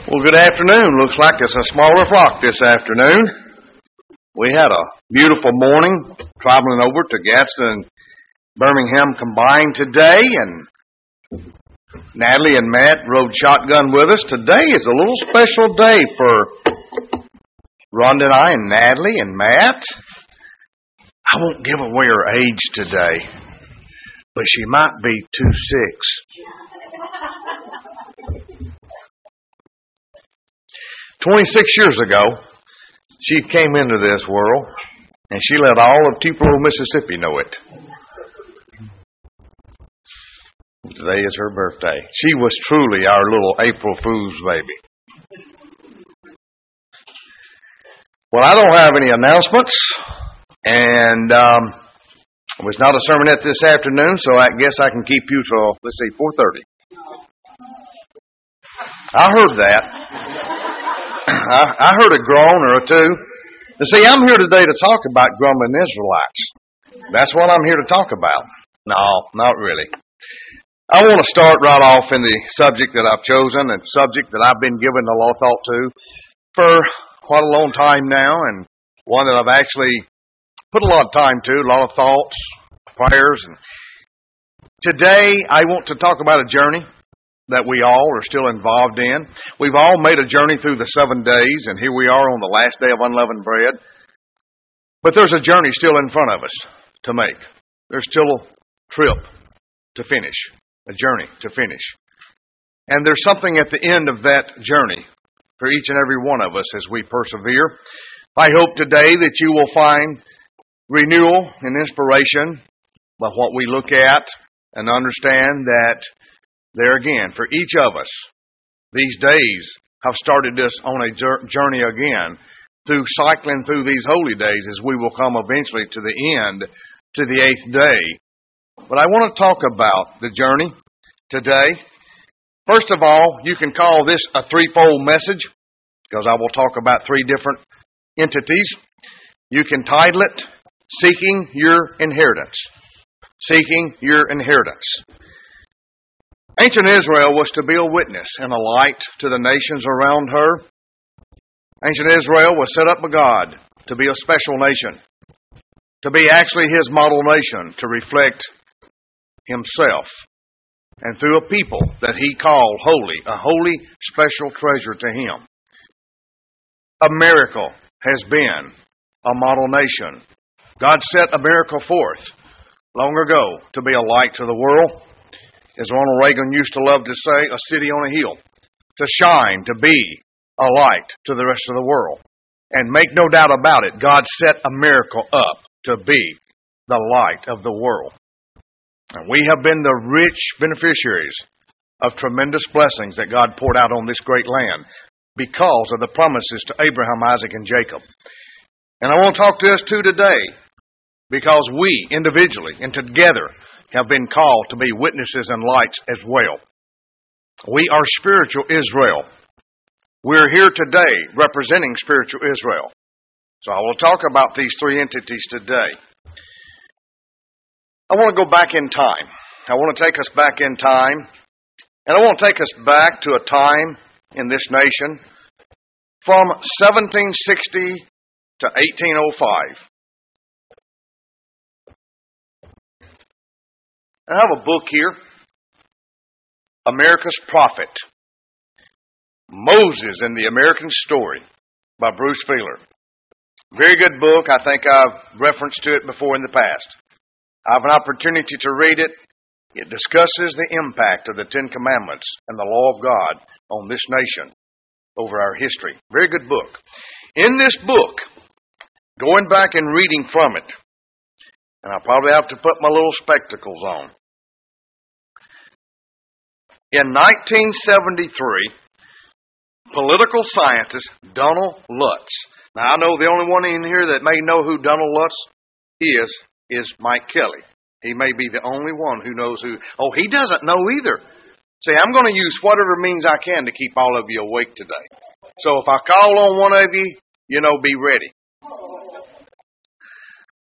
Well, good afternoon. Looks like it's a smaller flock this afternoon. We had a beautiful morning traveling over to Gadsden and Birmingham combined today, and Natalie and Matt rode shotgun with us. Today is a little special day for Rhonda and I and Natalie and Matt. I won't give away her age today, but she might be 26. 26 years ago, she came into this world, and she let all of Tupelo, Mississippi know it. Today is her birthday. She was truly our little April Fool's baby. Well, I don't have any announcements, and it was not a sermonette this afternoon, so I guess I can keep you till, 4:30. I heard that. I heard a groan or two. You see, I'm here today to talk about grumbling Israelites. That's what I'm here to talk about. No, not really. I want to start right off in the subject that I've chosen, a subject that I've been giving a lot of thought to for quite a long time now, and one that I've actually put a lot of time to, a lot of thoughts, prayers. And today, I want to talk about a journey that we all are still involved in. We've all made a journey through the 7 days, and here we are on the last day of unleavened bread. But there's a journey still in front of us to make. There's still a trip to finish, a journey to finish. And there's something at the end of that journey for each and every one of us as we persevere. I hope today that you will find renewal and inspiration by what we look at and understand that there again, for each of us, these days have started us on a journey again through cycling through these holy days as we will come eventually to the end, to the 8th day. But I want to talk about the journey today. First of all, you can call this a threefold message because I will talk about 3 different entities. You can title it, Seeking Your Inheritance. Seeking Your Inheritance. Ancient Israel was to be a witness and a light to the nations around her. Ancient Israel was set up by God to be a special nation, to be actually His model nation, to reflect Himself, and through a people that He called holy, a holy special treasure to Him. America has been a model nation. God set America forth long ago to be a light to the world. As Ronald Reagan used to love to say, a city on a hill, to shine, to be a light to the rest of the world. And make no doubt about it, God set America up to be the light of the world. And we have been the rich beneficiaries of tremendous blessings that God poured out on this great land because of the promises to Abraham, Isaac, and Jacob. And I want to talk to us too today because we individually and together have been called to be witnesses and lights as well. We are spiritual Israel. We're here today representing spiritual Israel. So I will talk about these 3 entities today. I want to go back in time. I want to take us back in time. And I want to take us back to a time in this nation from 1760 to 1805. I have a book here, America's Prophet, Moses and the American Story by Bruce Feiler. Very good book. I think I've referenced to it before in the past. I have an opportunity to read it. It discusses the impact of the 10 Commandments and the law of God on this nation over our history. Very good book. In this book, going back and reading from it, and I'll probably have to put my little spectacles on. In 1973, political scientist Donald Lutz. Now, I know the only one in here that may know who Donald Lutz is Mike Kelly. He may be the only one who knows who. Oh, he doesn't know either. See, I'm going to use whatever means I can to keep all of you awake today. So if I call on one of you, be ready.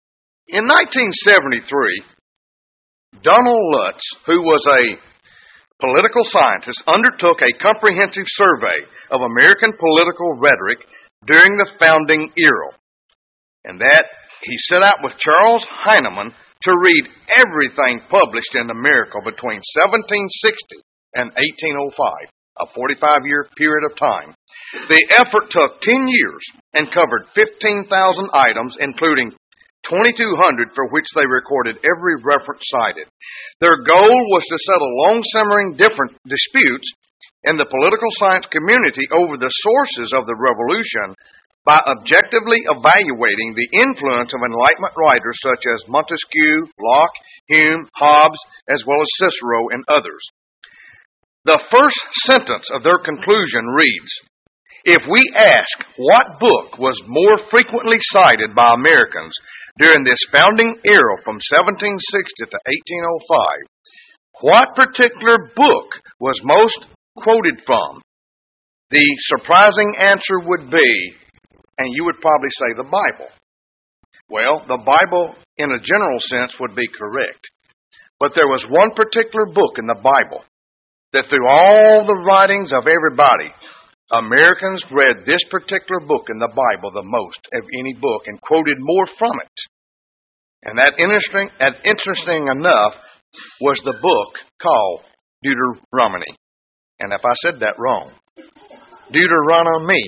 In 1973, Donald Lutz, who was a political scientist undertook a comprehensive survey of American political rhetoric during the founding era. And that he set out with Charles Heinemann to read everything published in America between 1760 and 1805, a 45-year period of time. The effort took 10 years and covered 15,000 items, including 2,200 for which they recorded every reference cited. Their goal was to settle long-simmering disputes in the political science community over the sources of the revolution by objectively evaluating the influence of Enlightenment writers such as Montesquieu, Locke, Hume, Hobbes, as well as Cicero and others. The first sentence of their conclusion reads, "If we ask what book was more frequently cited by Americans during this founding era from 1760 to 1805, what particular book was most quoted from?" The surprising answer would be, and you would probably say, the Bible. Well, the Bible, in a general sense, would be correct. But there was one particular book in the Bible that through all the writings of everybody, Americans read this particular book in the Bible the most of any book and quoted more from it. And that interesting enough was the book called Deuteronomy. And if I said that wrong, Deuteronomy.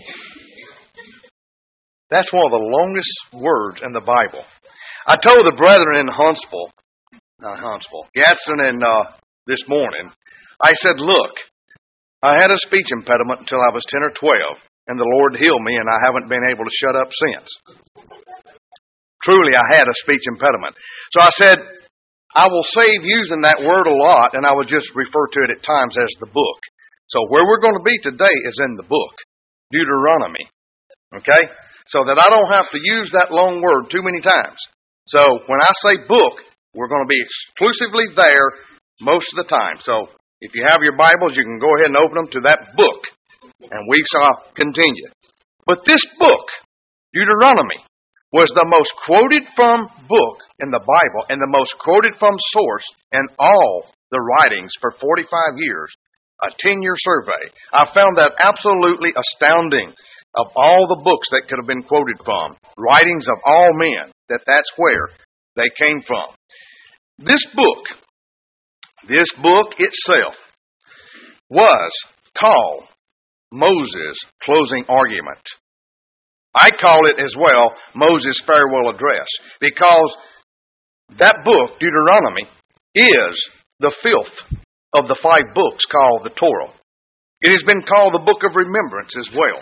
That's one of the longest words in the Bible. I told the brethren in Gadsden and this morning, I said, look, I had a speech impediment until I was 10 or 12, and the Lord healed me, and I haven't been able to shut up since. Truly, I had a speech impediment. So I said, I will save using that word a lot, and I will just refer to it at times as the book. So where we're going to be today is in the book, Deuteronomy. Okay? So that I don't have to use that long word too many times. So when I say book, we're going to be exclusively there most of the time. So if you have your Bibles, you can go ahead and open them to that book. And we shall continue. But this book, Deuteronomy, was the most quoted from book in the Bible and the most quoted from source in all the writings for 45 years. A 10-year survey. I found that absolutely astounding. Of all the books that could have been quoted from, writings of all men, that's where they came from. This book itself was called Moses' Closing Argument. I call it as well Moses' Farewell Address, because that book, Deuteronomy, is the fifth of the 5 books called the Torah. It has been called the Book of Remembrance as well.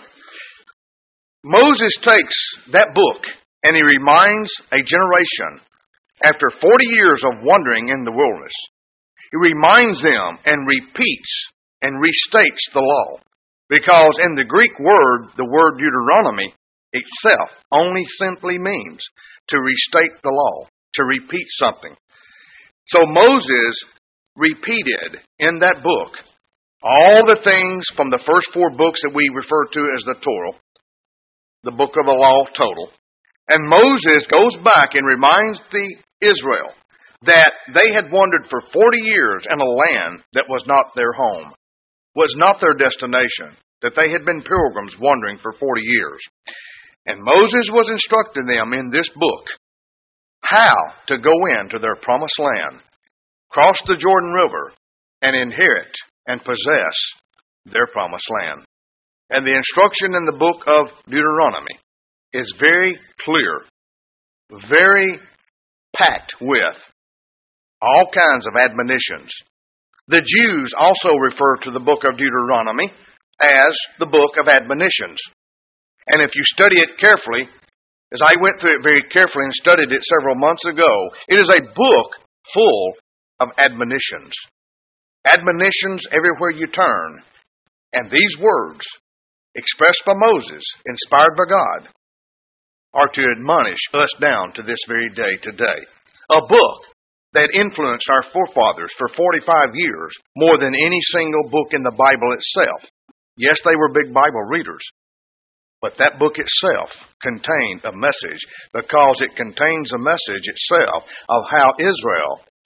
Moses takes that book and he reminds a generation, after 40 years of wandering in the wilderness, he reminds them and repeats and restates the law. Because in the Greek word, the word Deuteronomy itself only simply means to restate the law, to repeat something. So Moses repeated in that book all the things from the first 4 books that we refer to as the Torah, the book of the law total. And Moses goes back and reminds the Israel that they had wandered for 40 years in a land that was not their home, was not their destination, that they had been pilgrims wandering for 40 years. And Moses was instructing them in this book how to go into their promised land, cross the Jordan River, and inherit and possess their promised land. And the instruction in the book of Deuteronomy is very clear, very packed with all kinds of admonitions. The Jews also refer to the book of Deuteronomy as the book of admonitions. And if you study it carefully, as I went through it very carefully and studied it several months ago, it is a book full of admonitions. Admonitions everywhere you turn. And these words, expressed by Moses, inspired by God, are to admonish us down to this very day today. A book that influenced our forefathers for 45 years more than any single book in the Bible itself. Yes, they were big Bible readers, but that book itself contained a message, because it contains a message itself of how Israel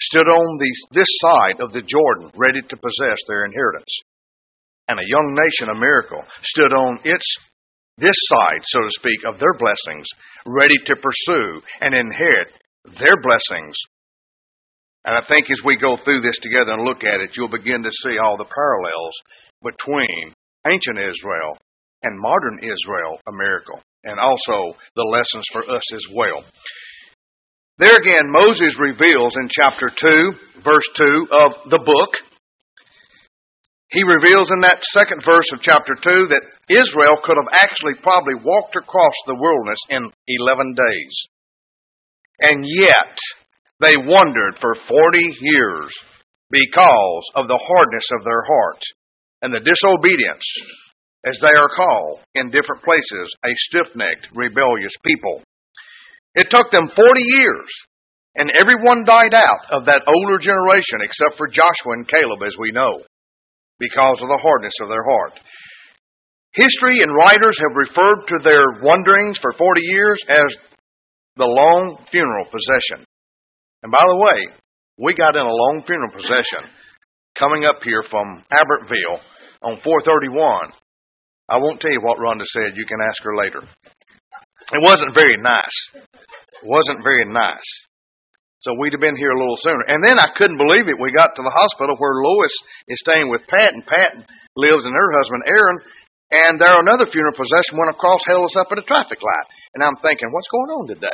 stood on this side of the Jordan, ready to possess their inheritance. And a young nation, a miracle, stood on this side, so to speak, of their blessings, ready to pursue and inherit their blessings. And I think as we go through this together and look at it, you'll begin to see all the parallels between ancient Israel and modern Israel, a miracle, and also the lessons for us as well. There again, Moses reveals in chapter 2, verse 2 of the book, he reveals in that second verse of chapter 2 that Israel could have actually probably walked across the wilderness in 11 days. And yet, they wandered for 40 years because of the hardness of their heart and the disobedience, as they are called in different places, a stiff-necked, rebellious people. It took them 40 years, and everyone died out of that older generation except for Joshua and Caleb, as we know, because of the hardness of their heart. History and writers have referred to their wanderings for 40 years as the long funeral procession. And by the way, we got in a long funeral procession coming up here from Abbotsville on 431. I won't tell you what Rhonda said. You can ask her later. It wasn't very nice. It wasn't very nice. So we'd have been here a little sooner. And then I couldn't believe it. We got to the hospital where Lois is staying with Pat, and Pat lives in her husband Aaron. And there another funeral procession went across, held us up at a traffic light. And I'm thinking, what's going on today?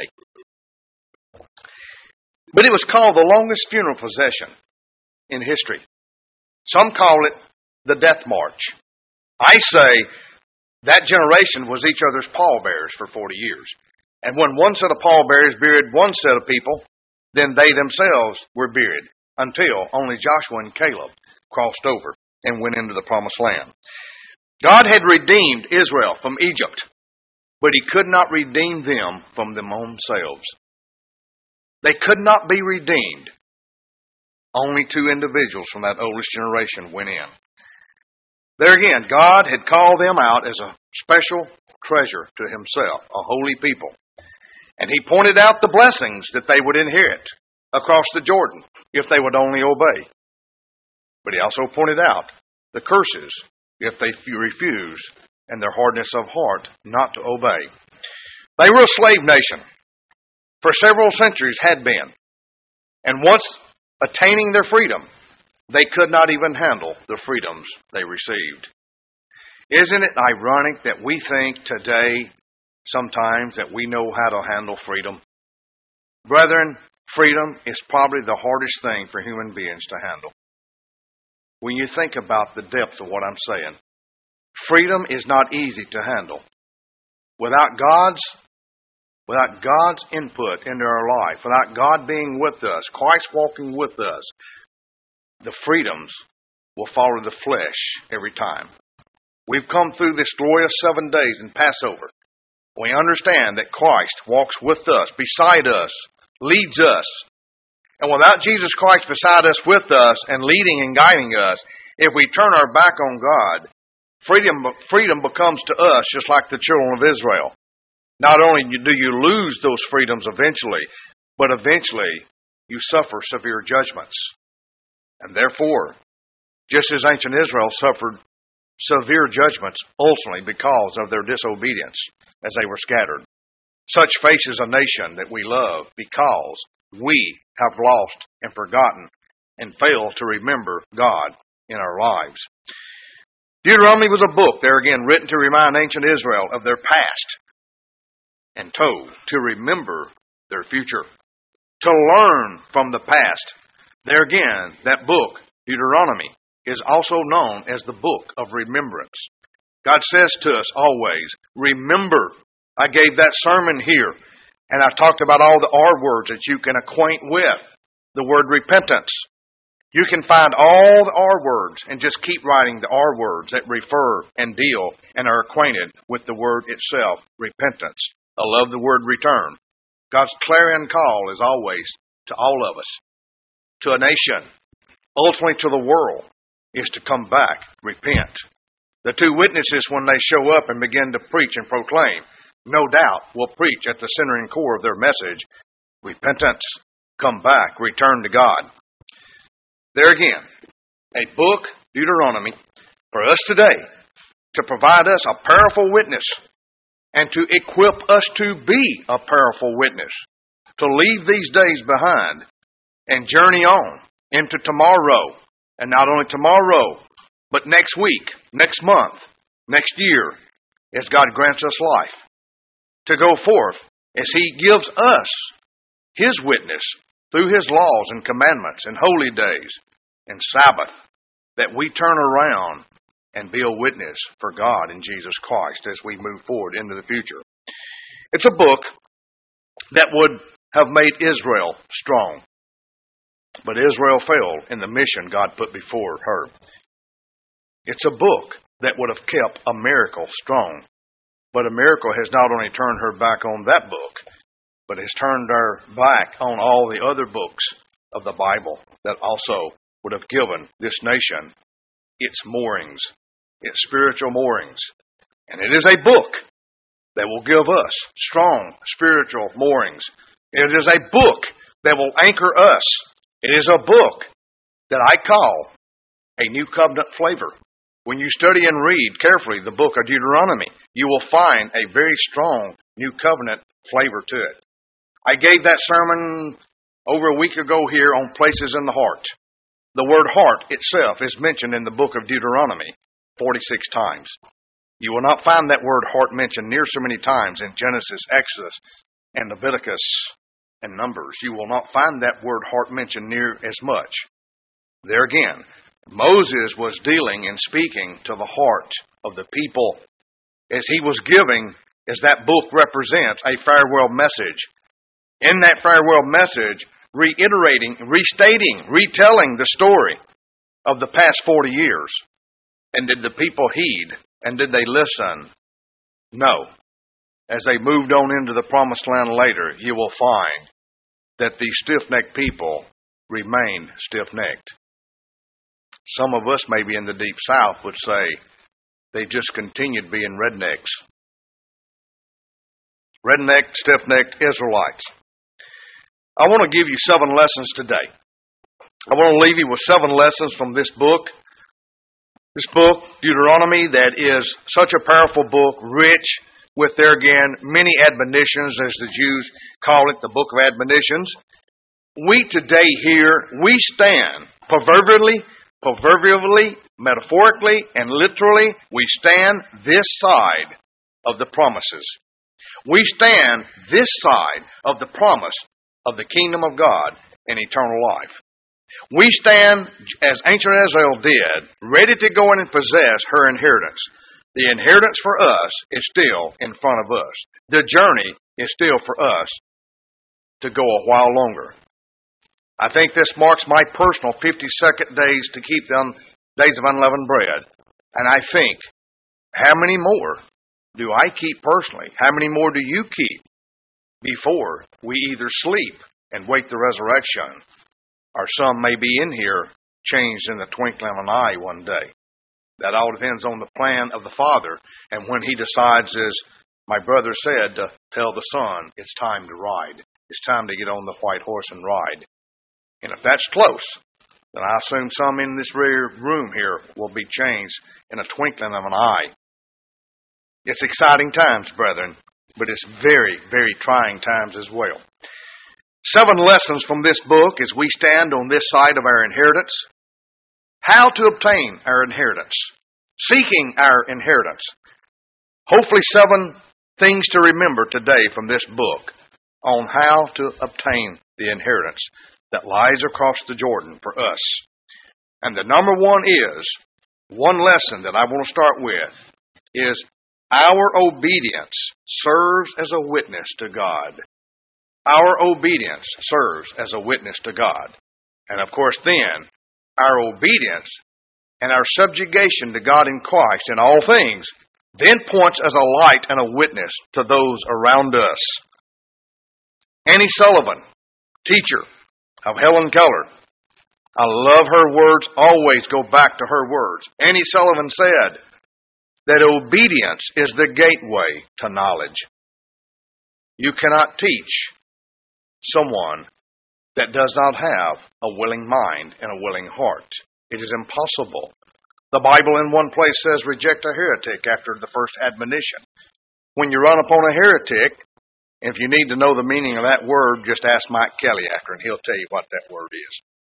But it was called the longest funeral procession in history. Some call it the Death March. I say that generation was each other's pallbearers for 40 years. And when one set of pallbearers buried one set of people, then they themselves were buried until only Joshua and Caleb crossed over and went into the promised land. God had redeemed Israel from Egypt, but He could not redeem them from themselves. They could not be redeemed. Only two individuals from that oldest generation went in. There again, God had called them out as a special treasure to Himself, a holy people. And He pointed out the blessings that they would inherit across the Jordan if they would only obey. But He also pointed out the curses if they refused and their hardness of heart not to obey. They were a slave nation. For several centuries had been. And once attaining their freedom, they could not even handle the freedoms they received. Isn't it ironic that we think today, sometimes, that we know how to handle freedom? Brethren, freedom is probably the hardest thing for human beings to handle. When you think about the depth of what I'm saying, freedom is not easy to handle. Without God's input into our life, without God being with us, Christ walking with us, the freedoms will follow the flesh every time. We've come through this glorious 7 days in Passover. We understand that Christ walks with us, beside us, leads us. And without Jesus Christ beside us, with us, and leading and guiding us, if we turn our back on God, freedom becomes to us just like the children of Israel. Not only do you lose those freedoms eventually, but eventually you suffer severe judgments. And therefore, just as ancient Israel suffered severe judgments ultimately because of their disobedience as they were scattered, such faces a nation that we love because we have lost and forgotten and failed to remember God in our lives. Deuteronomy was a book, there again, written to remind ancient Israel of their past and told to remember their future, to learn from the past. There again, that book, Deuteronomy, is also known as the book of remembrance. God says to us always, remember. I gave that sermon here, and I talked about all the R words that you can acquaint with. The word repentance. You can find all the R words and just keep writing the R words that refer and deal and are acquainted with the word itself, repentance. I love the word return. God's clarion call is always to all of us, to a nation, ultimately to the world, is to come back, repent. The two witnesses, when they show up and begin to preach and proclaim, no doubt will preach at the center and core of their message, repentance. come back, return to God. There again, a book, Deuteronomy, for us today to provide us a powerful witness and to equip us to be a powerful witness, to leave these days behind and journey on into tomorrow. And not only tomorrow, but next week, next month, next year, as God grants us life, to go forth as He gives us His witness through His laws and commandments and holy days and Sabbath, that we turn around and be a witness for God in Jesus Christ as we move forward into the future. It's a book that would have made Israel strong, but Israel failed in the mission God put before her. It's a book that would have kept America strong, but America has not only turned her back on that book, but has turned her back on all the other books of the Bible that also would have given this nation its moorings, its spiritual moorings. And it is a book that will give us strong spiritual moorings. It is a book that will anchor us. It is a book that I call a new covenant flavor. When you study and read carefully the book of Deuteronomy, you will find a very strong new covenant flavor to it. I gave that sermon over a week ago here on places in the heart. The word heart itself is mentioned in the book of Deuteronomy 46 times. You will not find that word heart mentioned near so many times in Genesis, Exodus, and Leviticus and Numbers. You will not find that word heart mentioned near as much. There again, Moses was dealing and speaking to the heart of the people as he was giving, as that book represents, a farewell message. In that farewell message, reiterating, restating, retelling the story of the past 40 years. And did the people heed? And did they listen? No. As they moved on into the promised land later, you will find that the stiff-necked people remained stiff-necked. Some of us, maybe in the deep south, would say they just continued being rednecks. Redneck, stiff-necked Israelites. I want to give you 7 lessons today. I want to leave you with 7 lessons from this book. This book, Deuteronomy, that is such a powerful book, rich with, there again, many admonitions, as the Jews call it, the book of admonitions. We today here, we stand proverbially, metaphorically, and literally, we stand this side of the promises. We stand this side of the promise of the kingdom of God and eternal life. We stand, as ancient Israel did, ready to go in and possess her inheritance. The inheritance for us is still in front of us. The journey is still for us to go a while longer. I think this marks my personal 52nd days to keep the days of unleavened bread. And I think, how many more do I keep personally? How many more do you keep before we either sleep and wait the resurrection, or some may be in here changed in the twinkling of an eye one day? That all depends on the plan of the Father. And when He decides, as my brother said, to tell the Son, it's time to ride. It's time to get on the white horse and ride. And if that's close, then I assume some in this rear room here will be changed in a twinkling of an eye. It's exciting times, brethren, but it's very, very trying times as well. 7 lessons from this book as we stand on this side of our inheritance. How to obtain our inheritance. Seeking our inheritance. Hopefully 7 things to remember today from this book on how to obtain the inheritance that lies across the Jordan for us. And the number one lesson that I want to start with is our obedience serves as a witness to God. Our obedience serves as a witness to God. And of course then, our obedience and our subjugation to God in Christ in all things then points as a light and a witness to those around us. Annie Sullivan, teacher of Helen Keller. I love her words, always go back to her words. Annie Sullivan said that obedience is the gateway to knowledge. You cannot teach someone that does not have a willing mind and a willing heart. It is impossible. The Bible in one place says, reject a heretic after the first admonition. When you run upon a heretic, if you need to know the meaning of that word, just ask Mike Kelly after, and he'll tell you what that word is.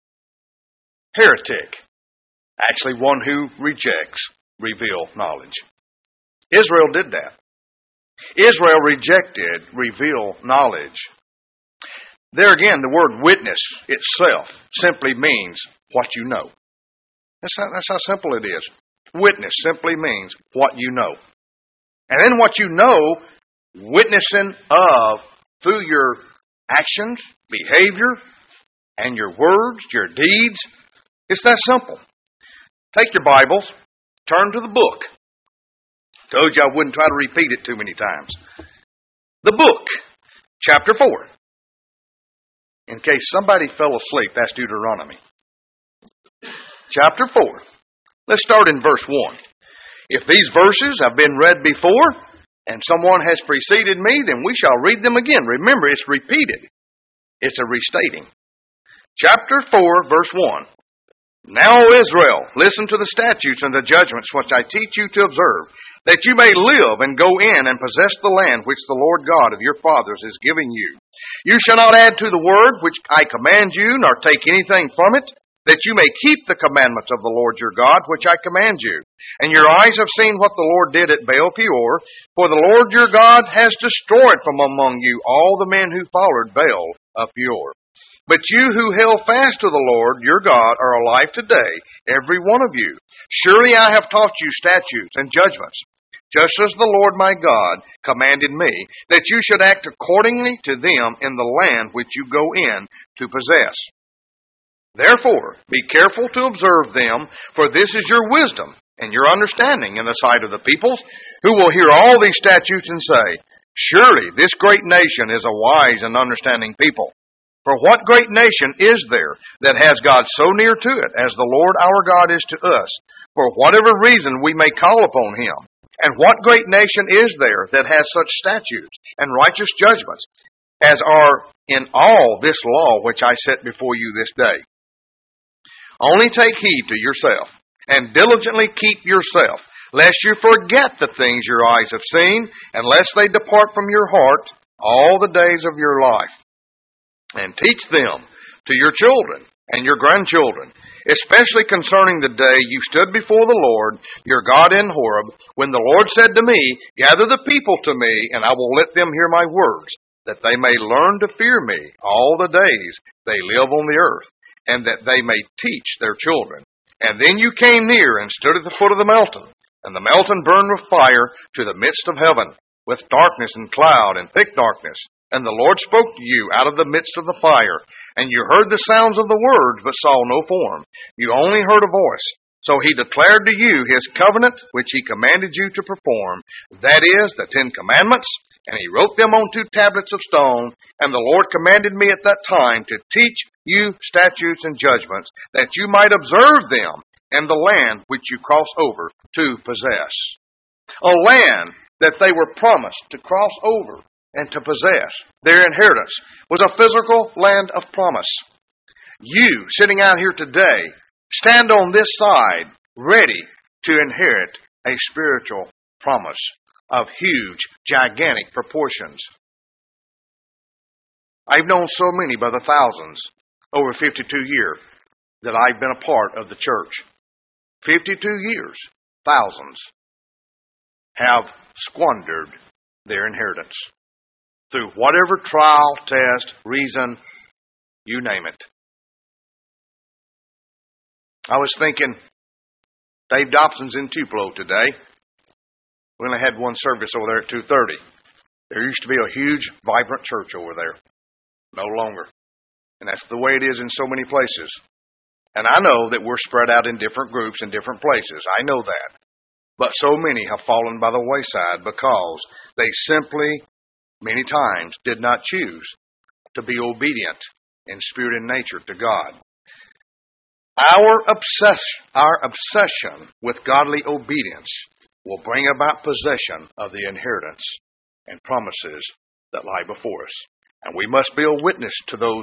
Heretic. Actually, one who rejects revealed knowledge. Israel did that. Israel rejected revealed knowledge. There again, the word witness itself simply means what you know. That's how simple it is. Witness simply means what you know. And then what you know, witnessing of through your actions, behavior, and your words, your deeds. It's that simple. Take your Bibles, turn to the book. Told you I wouldn't try to repeat it too many times. The book, chapter 4. In case somebody fell asleep, that's Deuteronomy. Chapter 4. Let's start in verse 1. If these verses have been read before, and someone has preceded me, then we shall read them again. Remember, it's repeated. It's a restating. Chapter 4, verse 1. Now, O Israel, listen to the statutes and the judgments which I teach you to observe, that you may live and go in and possess the land which the Lord God of your fathers is giving you. You shall not add to the word which I command you, nor take anything from it, that you may keep the commandments of the Lord your God, which I command you. And your eyes have seen what the Lord did at Baal Peor, for the Lord your God has destroyed from among you all the men who followed Baal of Peor. But you who held fast to the Lord your God are alive today, every one of you. Surely I have taught you statutes and judgments, just as the Lord my God commanded me, that you should act accordingly to them in the land which you go in to possess. Therefore, be careful to observe them, for this is your wisdom and your understanding in the sight of the peoples, who will hear all these statutes and say, surely this great nation is a wise and understanding people. For what great nation is there that has God so near to it as the Lord our God is to us, for whatever reason we may call upon him? And what great nation is there that has such statutes and righteous judgments as are in all this law which I set before you this day? Only take heed to yourself, and diligently keep yourself, lest you forget the things your eyes have seen, and lest they depart from your heart all the days of your life. And teach them to your children and your grandchildren, especially concerning the day you stood before the Lord your God in Horeb, when the Lord said to me, gather the people to me, and I will let them hear my words, that they may learn to fear me all the days they live on the earth, and that they may teach their children. And then you came near and stood at the foot of the mountain, and the mountain burned with fire to the midst of heaven, with darkness and cloud and thick darkness. And the Lord spoke to you out of the midst of the fire, and you heard the sounds of the words, but saw no form. You only heard a voice. So he declared to you his covenant, which he commanded you to perform, that is, the 10 Commandments, and he wrote them on 2 tablets of stone. And the Lord commanded me at that time to teach you statutes and judgments, that you might observe them in the land which you cross over to possess. A land that they were promised to cross over and to possess. Their inheritance was a physical land of promise. You, sitting out here today, stand on this side, ready to inherit a spiritual promise of huge, gigantic proportions. I've known so many by the thousands over 52 years that I've been a part of the church. 52 years, thousands have squandered their inheritance through whatever trial, test, reason, you name it. I was thinking, Dave Dobson's in Tupelo today. We only had one service over there at 2:30. There used to be a huge, vibrant church over there. No longer. And that's the way it is in so many places. And I know that we're spread out in different groups in different places. I know that. But so many have fallen by the wayside because they simply, many times, did not choose to be obedient in spirit and nature to God. Our obsession with godly obedience will bring about possession of the inheritance and promises that lie before us. And we must be a witness to those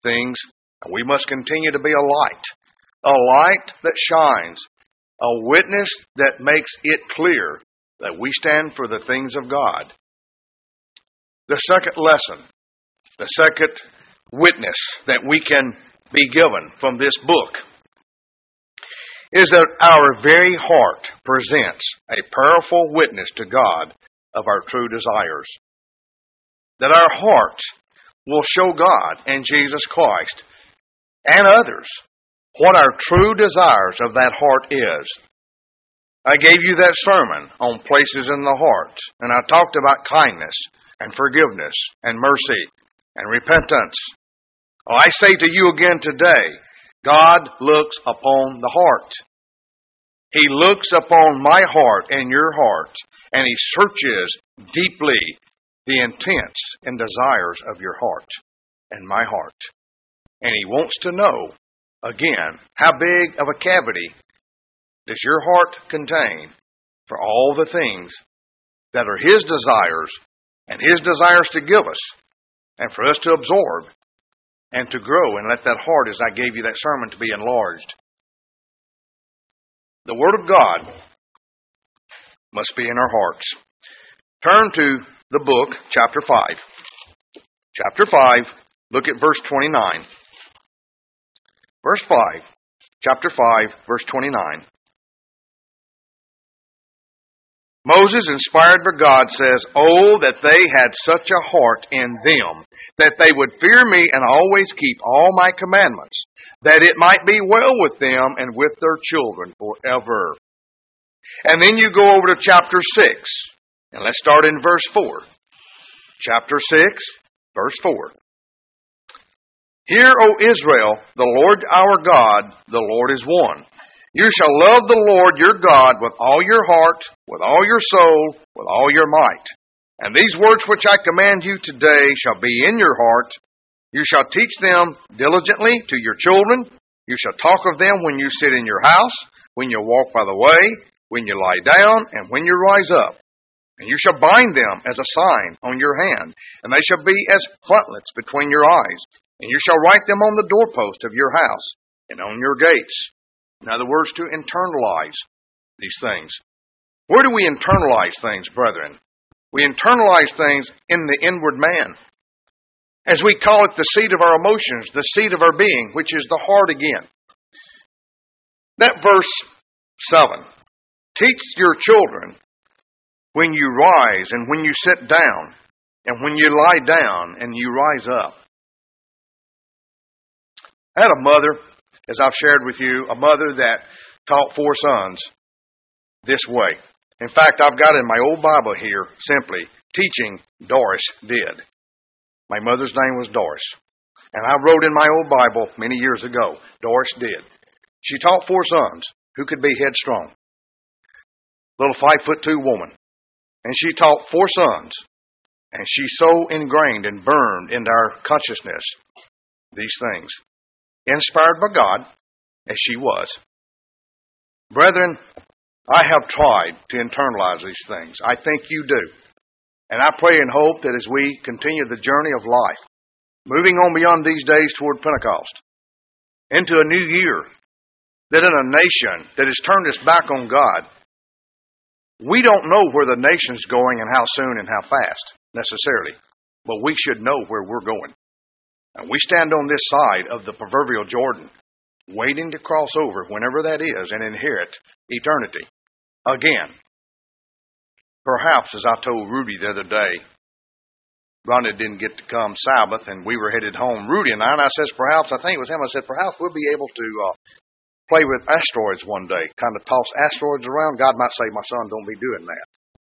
things. And we must continue to be a light that shines, a witness that makes it clear that we stand for the things of God. The second lesson, the second witness that we can be given from this book is that our very heart presents a powerful witness to God of our true desires. That our hearts will show God and Jesus Christ and others what our true desires of that heart is. I gave you that sermon on places in the heart, and I talked about kindness and forgiveness and mercy and repentance. Oh, I say to you again today, God looks upon the heart. He looks upon my heart and your heart, and He searches deeply the intents and desires of your heart and my heart. And He wants to know, again, how big of a cavity does your heart contain for all the things that are His desires and His desires to give us and for us to absorb and to grow and let that heart, as I gave you that sermon, to be enlarged. The Word of God must be in our hearts. Turn to the book, chapter 5. Chapter 5, look at verse 29. Verse 5, chapter 5, verse 29. Moses, inspired by God, says, "Oh, that they had such a heart in them, that they would fear me and always keep all my commandments, that it might be well with them and with their children forever." And then you go over to chapter 6, and let's start in verse 4. Chapter 6, verse 4. "Hear, O Israel, the Lord our God, the Lord is one. You shall love the Lord your God with all your heart, with all your soul, with all your might. And these words which I command you today shall be in your heart. You shall teach them diligently to your children. You shall talk of them when you sit in your house, when you walk by the way, when you lie down, and when you rise up. And you shall bind them as a sign on your hand, and they shall be as frontlets between your eyes. And you shall write them on the doorpost of your house and on your gates." In other words, to internalize these things. Where do we internalize things, brethren? We internalize things in the inward man. As we call it, the seat of our emotions, the seat of our being, which is the heart again. That verse 7. "Teach your children when you rise and when you sit down, and when you lie down and you rise up." I had a mother, as I've shared with you, a mother that taught 4 sons this way. In fact, I've got in my old Bible here, simply, "Teaching Doris did." My mother's name was Doris. And I wrote in my old Bible many years ago, Doris did. She taught 4 sons who could be headstrong. Little 5'2" woman. And she taught 4 sons. And she so ingrained and burned into our consciousness these things. Inspired by God, as she was. Brethren, I have tried to internalize these things. I think you do. And I pray and hope that as we continue the journey of life, moving on beyond these days toward Pentecost, into a new year, that in a nation that has turned its back on God, we don't know where the nation's going and how soon and how fast, necessarily. But we should know where we're going. And we stand on this side of the proverbial Jordan, waiting to cross over whenever that is and inherit eternity. Again, perhaps, as I told Rudy the other day, Rhonda didn't get to come Sabbath, and we were headed home, Rudy and I says, perhaps, I think it was him, I said, perhaps we'll be able to play with asteroids one day, kind of toss asteroids around. God might say, my son, don't be doing that.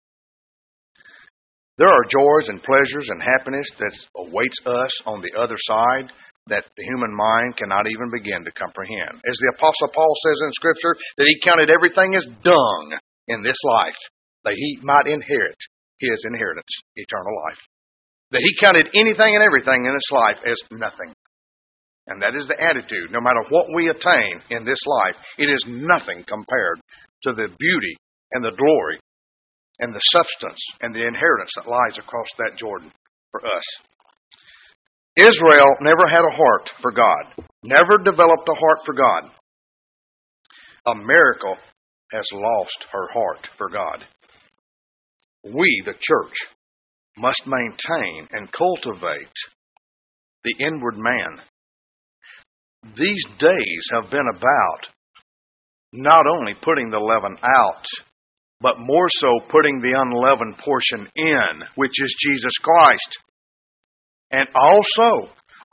There are joys and pleasures and happiness that awaits us on the other side that the human mind cannot even begin to comprehend. As the Apostle Paul says in Scripture, that he counted everything as dung in this life, that he might inherit his inheritance, eternal life. That he counted anything and everything in this life as nothing. And that is the attitude. No matter what we attain in this life, it is nothing compared to the beauty and the glory and the substance and the inheritance that lies across that Jordan for us. Israel never had a heart for God. Never developed a heart for God. America has lost her heart for God. We, the church, must maintain and cultivate the inward man. These days have been about not only putting the leaven out, but more so putting the unleavened portion in, which is Jesus Christ. And also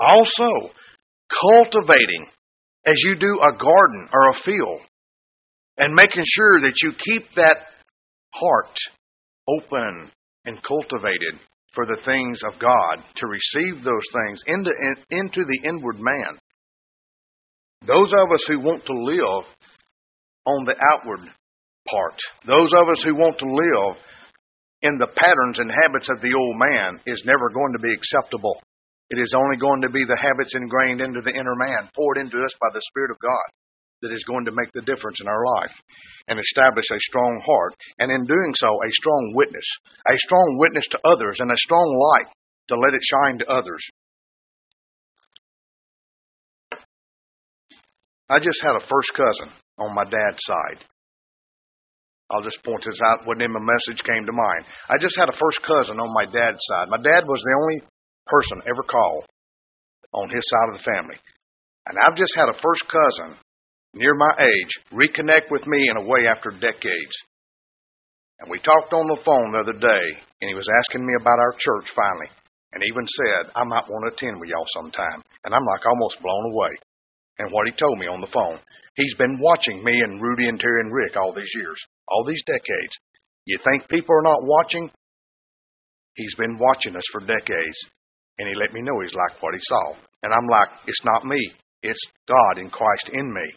cultivating as you do a garden or a field, and making sure that you keep that heart open and cultivated for the things of God, to receive those things into the inward man. Those of us who want to live on the outward part, those of us who want to live in the patterns and habits of the old man, is never going to be acceptable. It is only going to be the habits ingrained into the inner man, poured into us by the Spirit of God, that is going to make the difference in our life and establish a strong heart, and in doing so, a strong witness to others, and a strong light to let it shine to others. I just had a first cousin on my dad's side. I'll just point this out. Wasn't in my message, came to mind. I just had a first cousin on my dad's side. My dad was the only person ever called on his side of the family. And I've just had a first cousin near my age reconnect with me in a way after decades. And we talked on the phone the other day, and he was asking me about our church finally, and even said, I might want to attend with y'all sometime. And I'm like almost blown away. And what he told me on the phone, he's been watching me and Rudy and Terry and Rick all these years, all these decades. You think people are not watching? He's been watching us for decades, and he let me know he's liked what he saw. And I'm like, it's not me. It's God in Christ in me.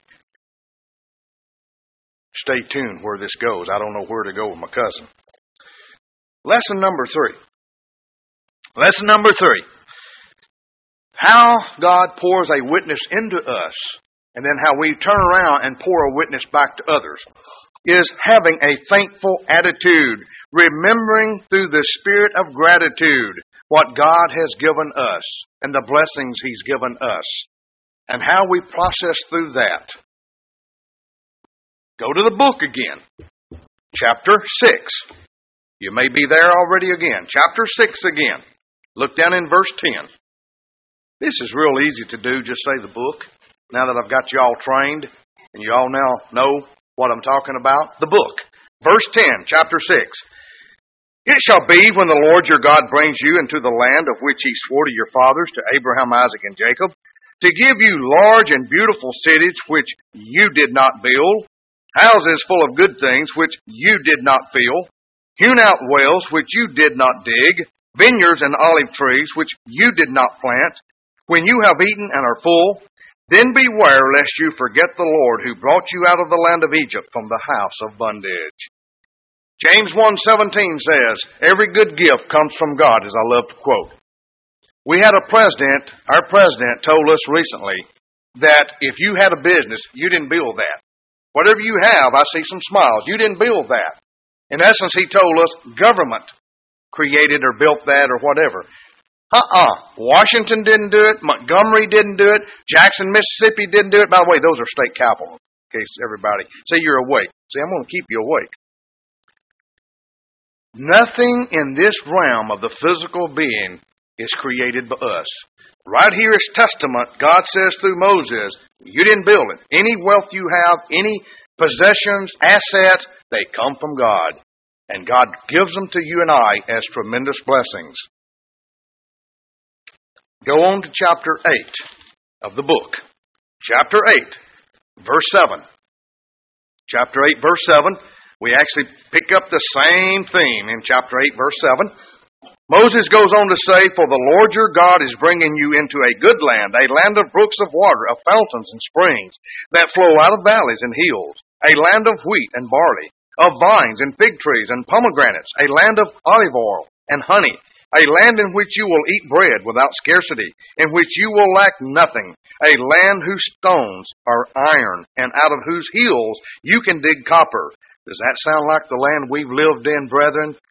Stay tuned where this goes. I don't know where to go with my cousin. Lesson number 3. Lesson number 3. How God pours a witness into us, and then how we turn around and pour a witness back to others, is having a thankful attitude, remembering through the spirit of gratitude what God has given us and the blessings He's given us, and how we process through that. Go to the book again. Chapter 6. You may be there already again. Chapter 6 again. Look down in verse 10. This is real easy to do. Just say the book. Now that I've got you all trained, and you all now know what I'm talking about. The book. Verse 10, chapter 6. It shall be when the Lord your God brings you into the land of which He swore to your fathers, to Abraham, Isaac, and Jacob, to give you large and beautiful cities which you did not build, houses full of good things which you did not fill, hewn out wells which you did not dig, vineyards and olive trees which you did not plant. When you have eaten and are full, then beware lest you forget the Lord who brought you out of the land of Egypt from the house of bondage. James 1:17 says, every good gift comes from God, as I love to quote. We had our president told us recently that if you had a business, you didn't build that. Whatever you have, I see some smiles. You didn't build that. In essence, he told us government created or built that or whatever. Washington didn't do it. Montgomery didn't do it. Jackson, Mississippi didn't do it. By the way, those are state capitals, in case everybody. Say you're awake. See, I'm going to keep you awake. Nothing in this realm of the physical being is created by us. Right here is testament. God says through Moses, you didn't build it. Any wealth you have, any possessions, assets, they come from God. And God gives them to you and I as tremendous blessings. Go on to chapter 8 of the book. Chapter 8, verse 7. Chapter 8, verse 7. We actually pick up the same theme in chapter 8, verse 7. Moses goes on to say, for the Lord your God is bringing you into a good land, a land of brooks of water, of fountains and springs that flow out of valleys and hills, a land of wheat and barley, of vines and fig trees and pomegranates, a land of olive oil and honey, a land in which you will eat bread without scarcity, in which you will lack nothing, a land whose stones are iron, and out of whose hills you can dig copper. Does that sound like the land we've lived in, brethren?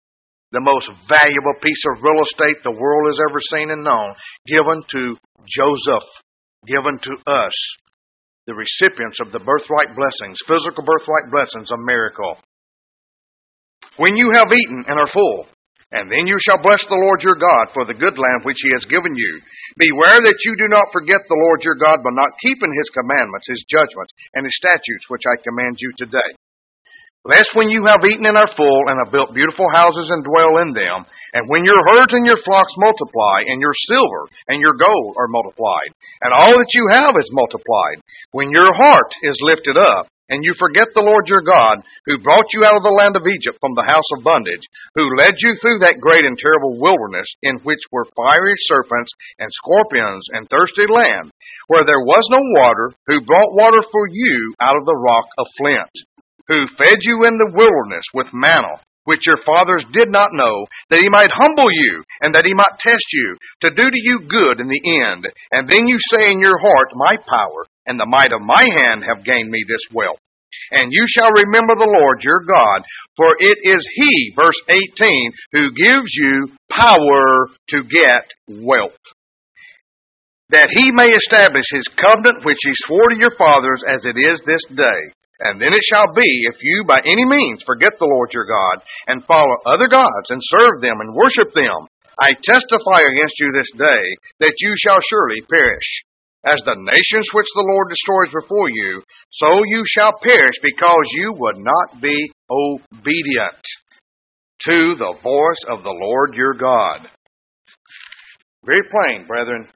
the most valuable piece of real estate the world has ever seen and known, given to Joseph, given to us, the recipients of the birthright blessings, physical birthright blessings, a miracle. When you have eaten and are full, and then you shall bless the Lord your God for the good land which he has given you. Beware that you do not forget the Lord your God by not keeping his commandments, his judgments, and his statutes which I command you today. Lest when you have eaten and are full, and have built beautiful houses and dwell in them, and when your herds and your flocks multiply, and your silver and your gold are multiplied, and all that you have is multiplied, when your heart is lifted up, and you forget the Lord your God, who brought you out of the land of Egypt from the house of bondage, who led you through that great and terrible wilderness, in which were fiery serpents and scorpions and thirsty land, where there was no water, who brought water for you out of the rock of flint, who fed you in the wilderness with manna, which your fathers did not know, that he might humble you, and that he might test you, to do to you good in the end. And then you say in your heart, my power and the might of my hand have gained me this wealth. And you shall remember the Lord your God, for it is he, verse 18, who gives you power to get wealth, that he may establish his covenant which he swore to your fathers, as it is this day. And then it shall be, if you by any means forget the Lord your God, and follow other gods, and serve them, and worship them, I testify against you this day, that you shall surely perish. As the nations which the Lord destroys before you, so you shall perish, because you would not be obedient to the voice of the Lord your God. Very plain, brethren.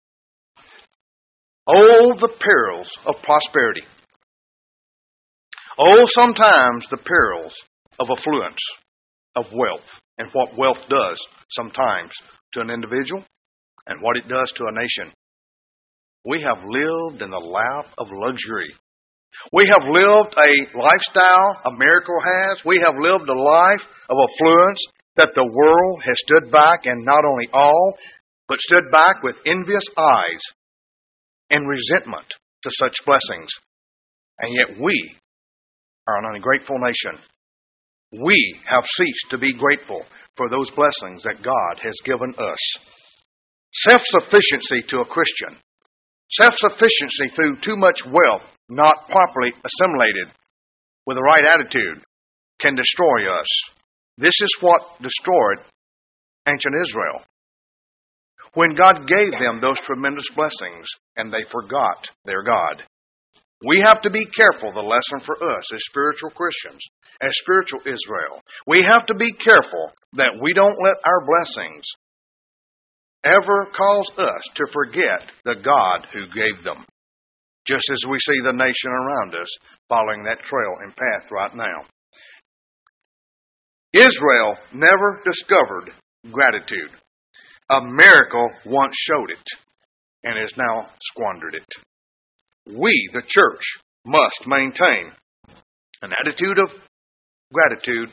Oh, the perils of prosperity. Oh, sometimes the perils of affluence, of wealth, and what wealth does sometimes to an individual and what it does to a nation. We have lived in the lap of luxury. We have lived a lifestyle, America has. We have lived a life of affluence that the world has stood back, and not only all, but stood back with envious eyes and resentment to such blessings. And yet we are an ungrateful nation. We have ceased to be grateful for those blessings that God has given us. Self-sufficiency to a Christian, self-sufficiency through too much wealth, not properly assimilated with the right attitude, can destroy us. This is what destroyed ancient Israel, when God gave them those tremendous blessings and they forgot their God. We have to be careful, the lesson for us as spiritual Christians, as spiritual Israel. We have to be careful that we don't let our blessings ever cause us to forget the God who gave them, just as we see the nation around us following that trail and path right now. Israel never discovered gratitude. America once showed it and has now squandered it. We, the church, must maintain an attitude of gratitude.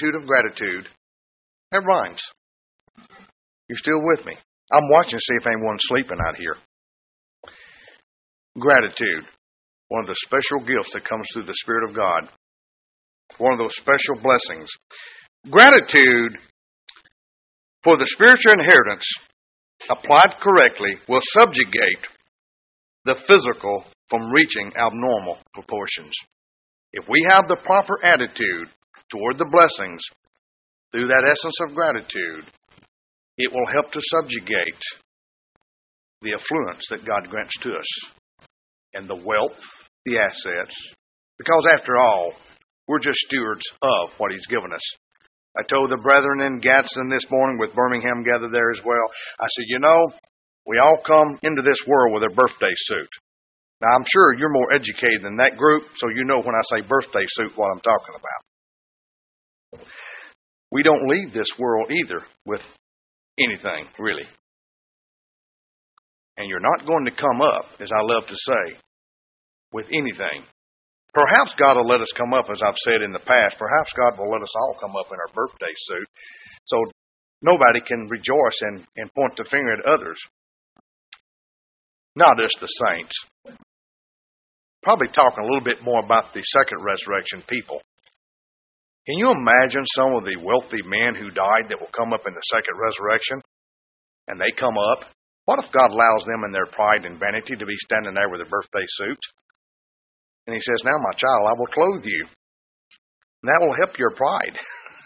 That rhymes. You still with me? I'm watching to see if anyone's sleeping out here. Gratitude. One of the special gifts that comes through the Spirit of God. One of those special blessings. Gratitude for the spiritual inheritance, applied correctly, will subjugate the physical from reaching abnormal proportions. If we have the proper attitude toward the blessings through that essence of gratitude, it will help to subjugate the affluence that God grants to us, and the wealth, the assets, because after all, we're just stewards of what He's given us. I told the brethren in Gadsden this morning, with Birmingham gathered there as well, I said, we all come into this world with a birthday suit. Now, I'm sure you're more educated than that group, so you know when I say birthday suit what I'm talking about. We don't leave this world either with anything, really. And you're not going to come up, as I love to say, with anything. Perhaps God will let us come up, as I've said in the past. Perhaps God will let us all come up in our birthday suit, so nobody can rejoice and point the finger at others. Not just the saints. Probably talking a little bit more about the second resurrection people. Can you imagine some of the wealthy men who died that will come up in the second resurrection? And they come up. What if God allows them in their pride and vanity to be standing there with a birthday suit? And he says, now, my child, I will clothe you. And that will help your pride.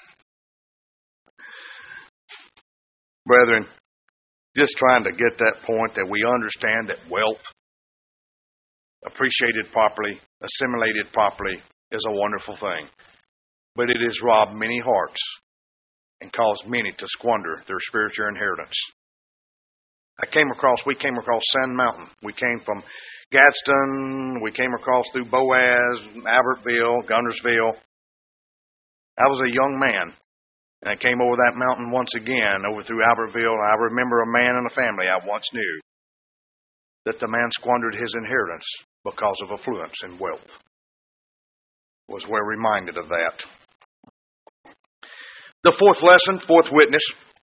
Brethren, just trying to get that point that we understand that wealth, appreciated properly, assimilated properly, is a wonderful thing. But it has robbed many hearts and caused many to squander their spiritual inheritance. We came across Sand Mountain. We came from Gadsden. We came across through Boaz, Albertville, Gunnersville. I was a young man, and I came over that mountain once again, over through Albertville. I remember a man and a family I once knew that the man squandered his inheritance because of affluence and wealth. Was well reminded of that. The fourth lesson, fourth witness,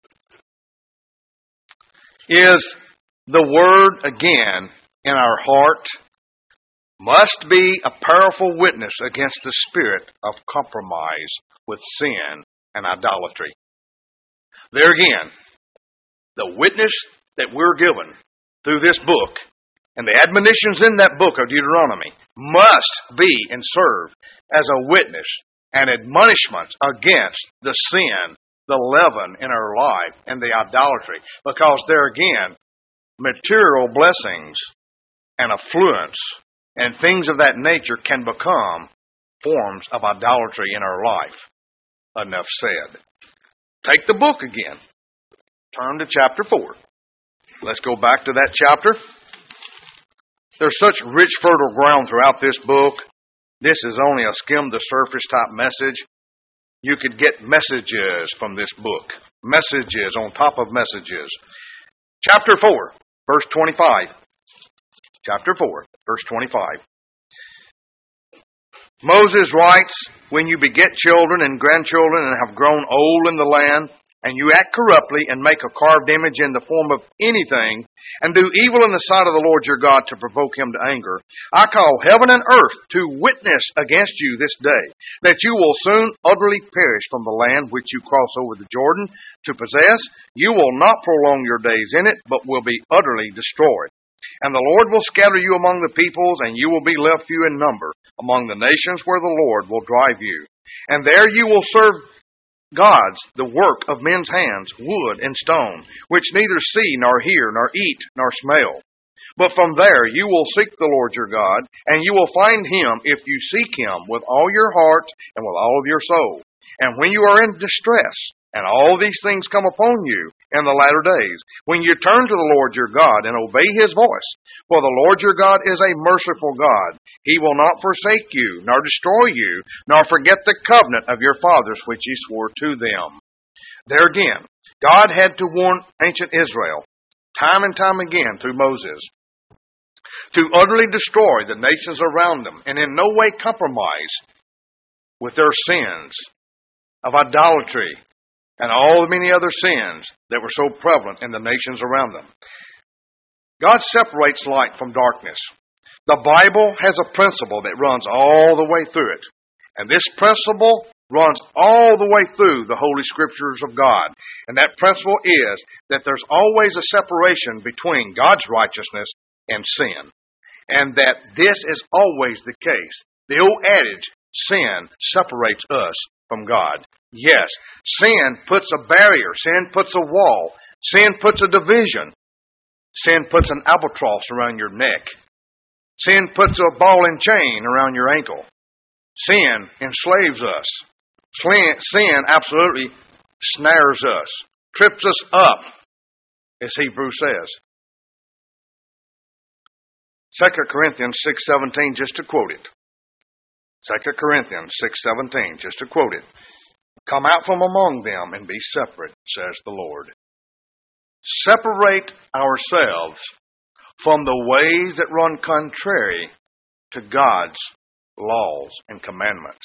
is the word again in our heart must be a powerful witness against the spirit of compromise with sin and idolatry. There again, the witness that we're given through this book and the admonitions in that book of Deuteronomy must be and serve as a witness and admonishment against the sin, the leaven in our life, and the idolatry. Because there again, material blessings and affluence and things of that nature can become forms of idolatry in our life. Enough said. Take the book again. Turn to chapter 4. Let's go back to that chapter. There's such rich, fertile ground throughout this book. This is only a skim-the-surface type message. You could get messages from this book. Messages on top of messages. Chapter 4, verse 25. Chapter 4, verse 25. Moses writes, when you beget children and grandchildren and have grown old in the land, and you act corruptly and make a carved image in the form of anything, and do evil in the sight of the Lord your God to provoke him to anger, I call heaven and earth to witness against you this day, that you will soon utterly perish from the land which you cross over the Jordan to possess. You will not prolong your days in it, but will be utterly destroyed. And the Lord will scatter you among the peoples, and you will be left few in number among the nations where the Lord will drive you. And there you will serve gods, the work of men's hands, wood and stone, which neither see nor hear nor eat nor smell. But from there you will seek the Lord your God, and you will find him if you seek him with all your heart and with all of your soul. And when you are in distress, and all these things come upon you in the latter days, when you turn to the Lord your God and obey his voice, for the Lord your God is a merciful God. He will not forsake you, nor destroy you, nor forget the covenant of your fathers which he swore to them. There again, God had to warn ancient Israel, time and time again through Moses, to utterly destroy the nations around them and in no way compromise with their sins of idolatry and all the many other sins that were so prevalent in the nations around them. God separates light from darkness. The Bible has a principle that runs all the way through it. And this principle runs all the way through the Holy Scriptures of God. And that principle is that there's always a separation between God's righteousness and sin. And that this is always the case. The old adage, sin separates us from God. Yes, sin puts a barrier. Sin puts a wall. Sin puts a division. Sin puts an albatross around your neck. Sin puts a ball and chain around your ankle. Sin enslaves us. Sin absolutely snares us, trips us up, as Hebrews says. 2 Corinthians 6:17, just to quote it. 2 Corinthians 6:17, just to quote it. Come out from among them and be separate, says the Lord. Separate ourselves from the ways that run contrary to God's laws and commandments.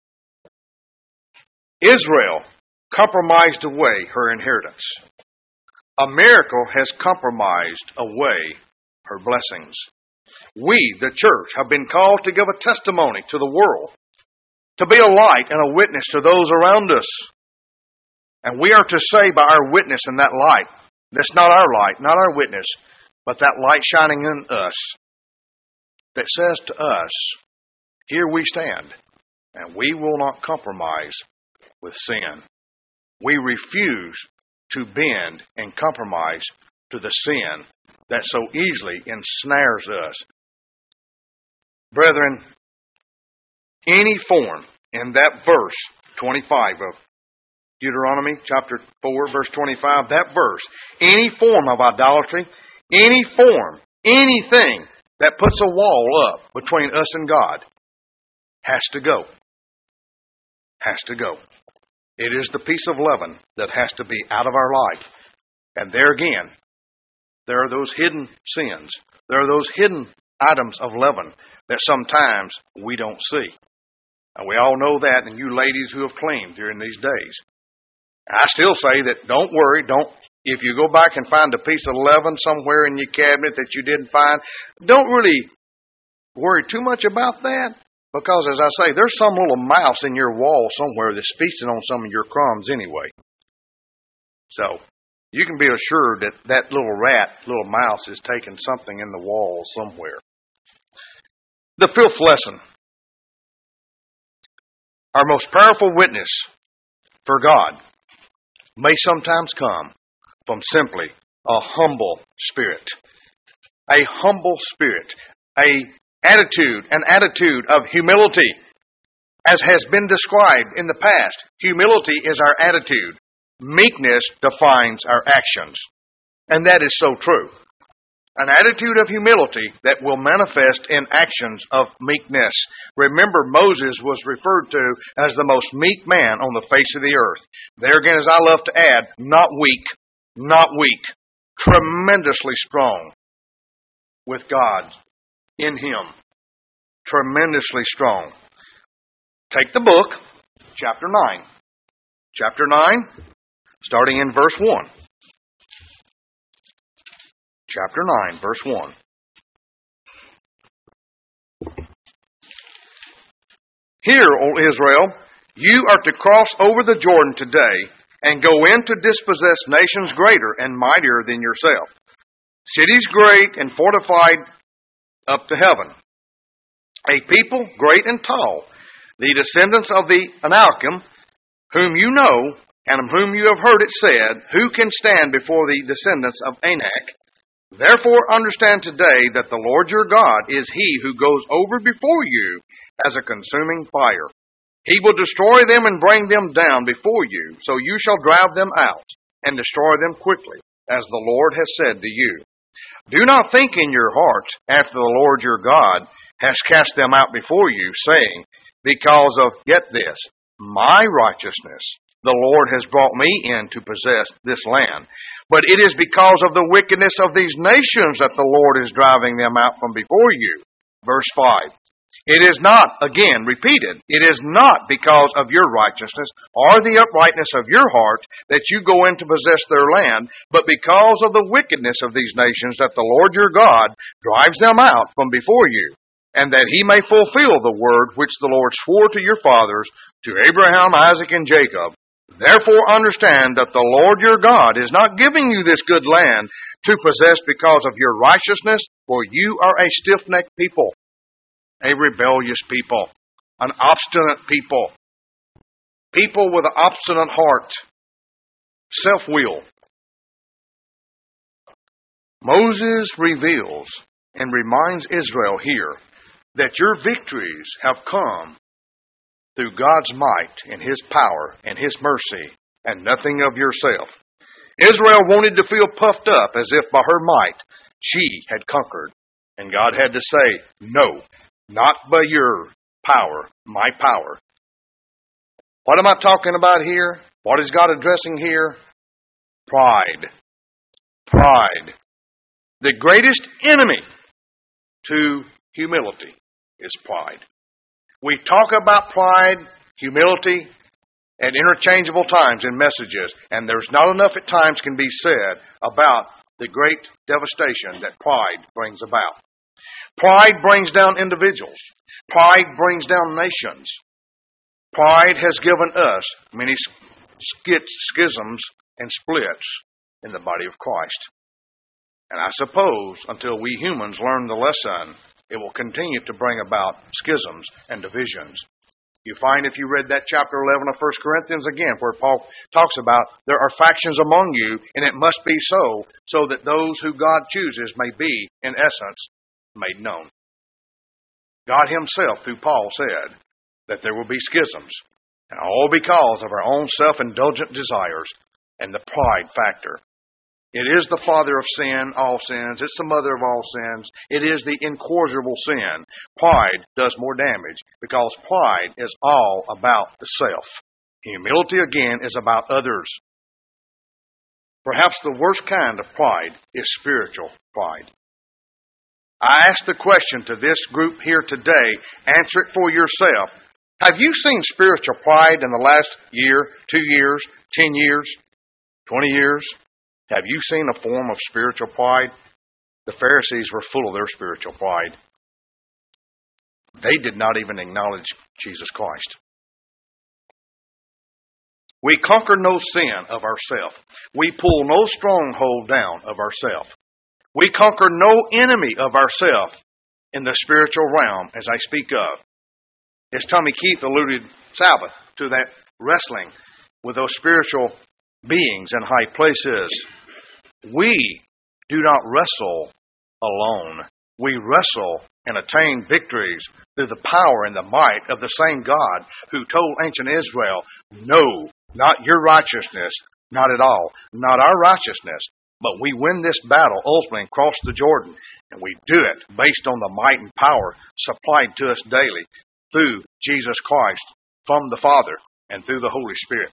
Israel compromised away her inheritance. America has compromised away her blessings. We, the church, have been called to give a testimony to the world to be a light and a witness to those around us. And we are to say by our witness in that light, that's not our light, not our witness, but that light shining in us that says to us, here we stand, and we will not compromise with sin. We refuse to bend and compromise to the sin that so easily ensnares us. Brethren, any form in that verse 25 of Deuteronomy chapter 4, verse 25, that verse, any form of idolatry, any form, anything that puts a wall up between us and God has to go. Has to go. It is the piece of leaven that has to be out of our life. And there again, there are those hidden sins. There are those hidden items of leaven that sometimes we don't see. And we all know that, and you ladies who have cleaned during these days. I still say that don't worry, if you go back and find a piece of leaven somewhere in your cabinet that you didn't find, don't really worry too much about that. Because, as I say, there's some little mouse in your wall somewhere that's feasting on some of your crumbs anyway. So, you can be assured that that little mouse is taking something in the wall somewhere. The fifth lesson. Our most powerful witness for God may sometimes come from simply a humble spirit. A humble spirit. An attitude of humility. As has been described in the past, humility is our attitude. Meekness defines our actions. And that is so true. An attitude of humility that will manifest in actions of meekness. Remember, Moses was referred to as the most meek man on the face of the earth. There again, as I love to add, not weak, tremendously strong with God in him. Tremendously strong. Take the book, chapter 9. Chapter 9, starting in verse 1. Chapter 9, verse 1. Hear, O Israel, you are to cross over the Jordan today and go in to dispossess nations greater and mightier than yourself. Cities great and fortified up to heaven. A people great and tall, the descendants of the Anakim, whom you know, and of whom you have heard it said, who can stand before the descendants of Anak? Therefore understand today that the Lord your God is He who goes over before you as a consuming fire. He will destroy them and bring them down before you, so you shall drive them out and destroy them quickly, as the Lord has said to you. Do not think in your heart, after the Lord your God has cast them out before you, saying, because of, get this, my righteousness, the Lord has brought me in to possess this land. But it is because of the wickedness of these nations that the Lord is driving them out from before you. Verse 5. It is not, again, repeated, it is not because of your righteousness or the uprightness of your heart that you go in to possess their land, but because of the wickedness of these nations that the Lord your God drives them out from before you, and that He may fulfill the word which the Lord swore to your fathers, to Abraham, Isaac, and Jacob. Therefore understand that the Lord your God is not giving you this good land to possess because of your righteousness, for you are a stiff-necked people. A rebellious people, an obstinate people, people with an obstinate heart, self-will. Moses reveals and reminds Israel here that your victories have come through God's might and His power and His mercy and nothing of yourself. Israel wanted to feel puffed up as if by her might she had conquered. And God had to say, no. Not by your power, my power. What am I talking about here? What is God addressing here? Pride. Pride. The greatest enemy to humility is pride. We talk about pride, humility, at interchangeable times in messages, and there's not enough at times can be said about the great devastation that pride brings about. Pride brings down individuals. Pride brings down nations. Pride has given us many schisms and splits in the body of Christ. And I suppose until we humans learn the lesson, it will continue to bring about schisms and divisions. You find, if you read that chapter 11 of 1 Corinthians again, where Paul talks about there are factions among you, and it must be so that those who God chooses may be, in essence, made known. God himself, through Paul, said that there will be schisms, and all because of our own self-indulgent desires and the pride factor. It is the father of sin, all sins. It's the mother of all sins. It is the incorrigible sin. Pride does more damage because pride is all about the self. Humility, again, is about others. Perhaps the worst kind of pride is spiritual pride. I ask the question to this group here today. Answer it for yourself. Have you seen spiritual pride in the last year, 2 years, 10 years, 20 years? Have you seen a form of spiritual pride? The Pharisees were full of their spiritual pride. They did not even acknowledge Jesus Christ. We conquer no sin of ourself. We pull no stronghold down of ourself. We conquer no enemy of ourself in the spiritual realm, as I speak of. As Tommy Keith alluded Sabbath to that wrestling with those spiritual beings in high places. We do not wrestle alone. We wrestle and attain victories through the power and the might of the same God who told ancient Israel, no, not your righteousness, not at all, not our righteousness, but we win this battle ultimately and cross the Jordan, and we do it based on the might and power supplied to us daily through Jesus Christ from the Father and through the Holy Spirit.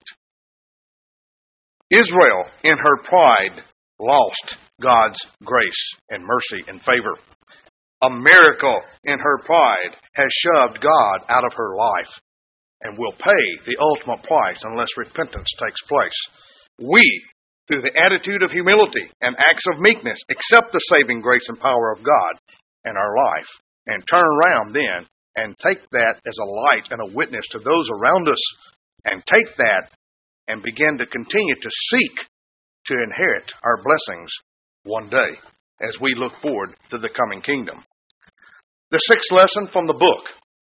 Israel, in her pride, lost God's grace and mercy and favor. America, in her pride, has shoved God out of her life and will pay the ultimate price unless repentance takes place. We, through the attitude of humility and acts of meekness, accept the saving grace and power of God in our life and turn around then and take that as a light and a witness to those around us and take that and begin to continue to seek to inherit our blessings one day as we look forward to the coming kingdom. The sixth lesson from the book.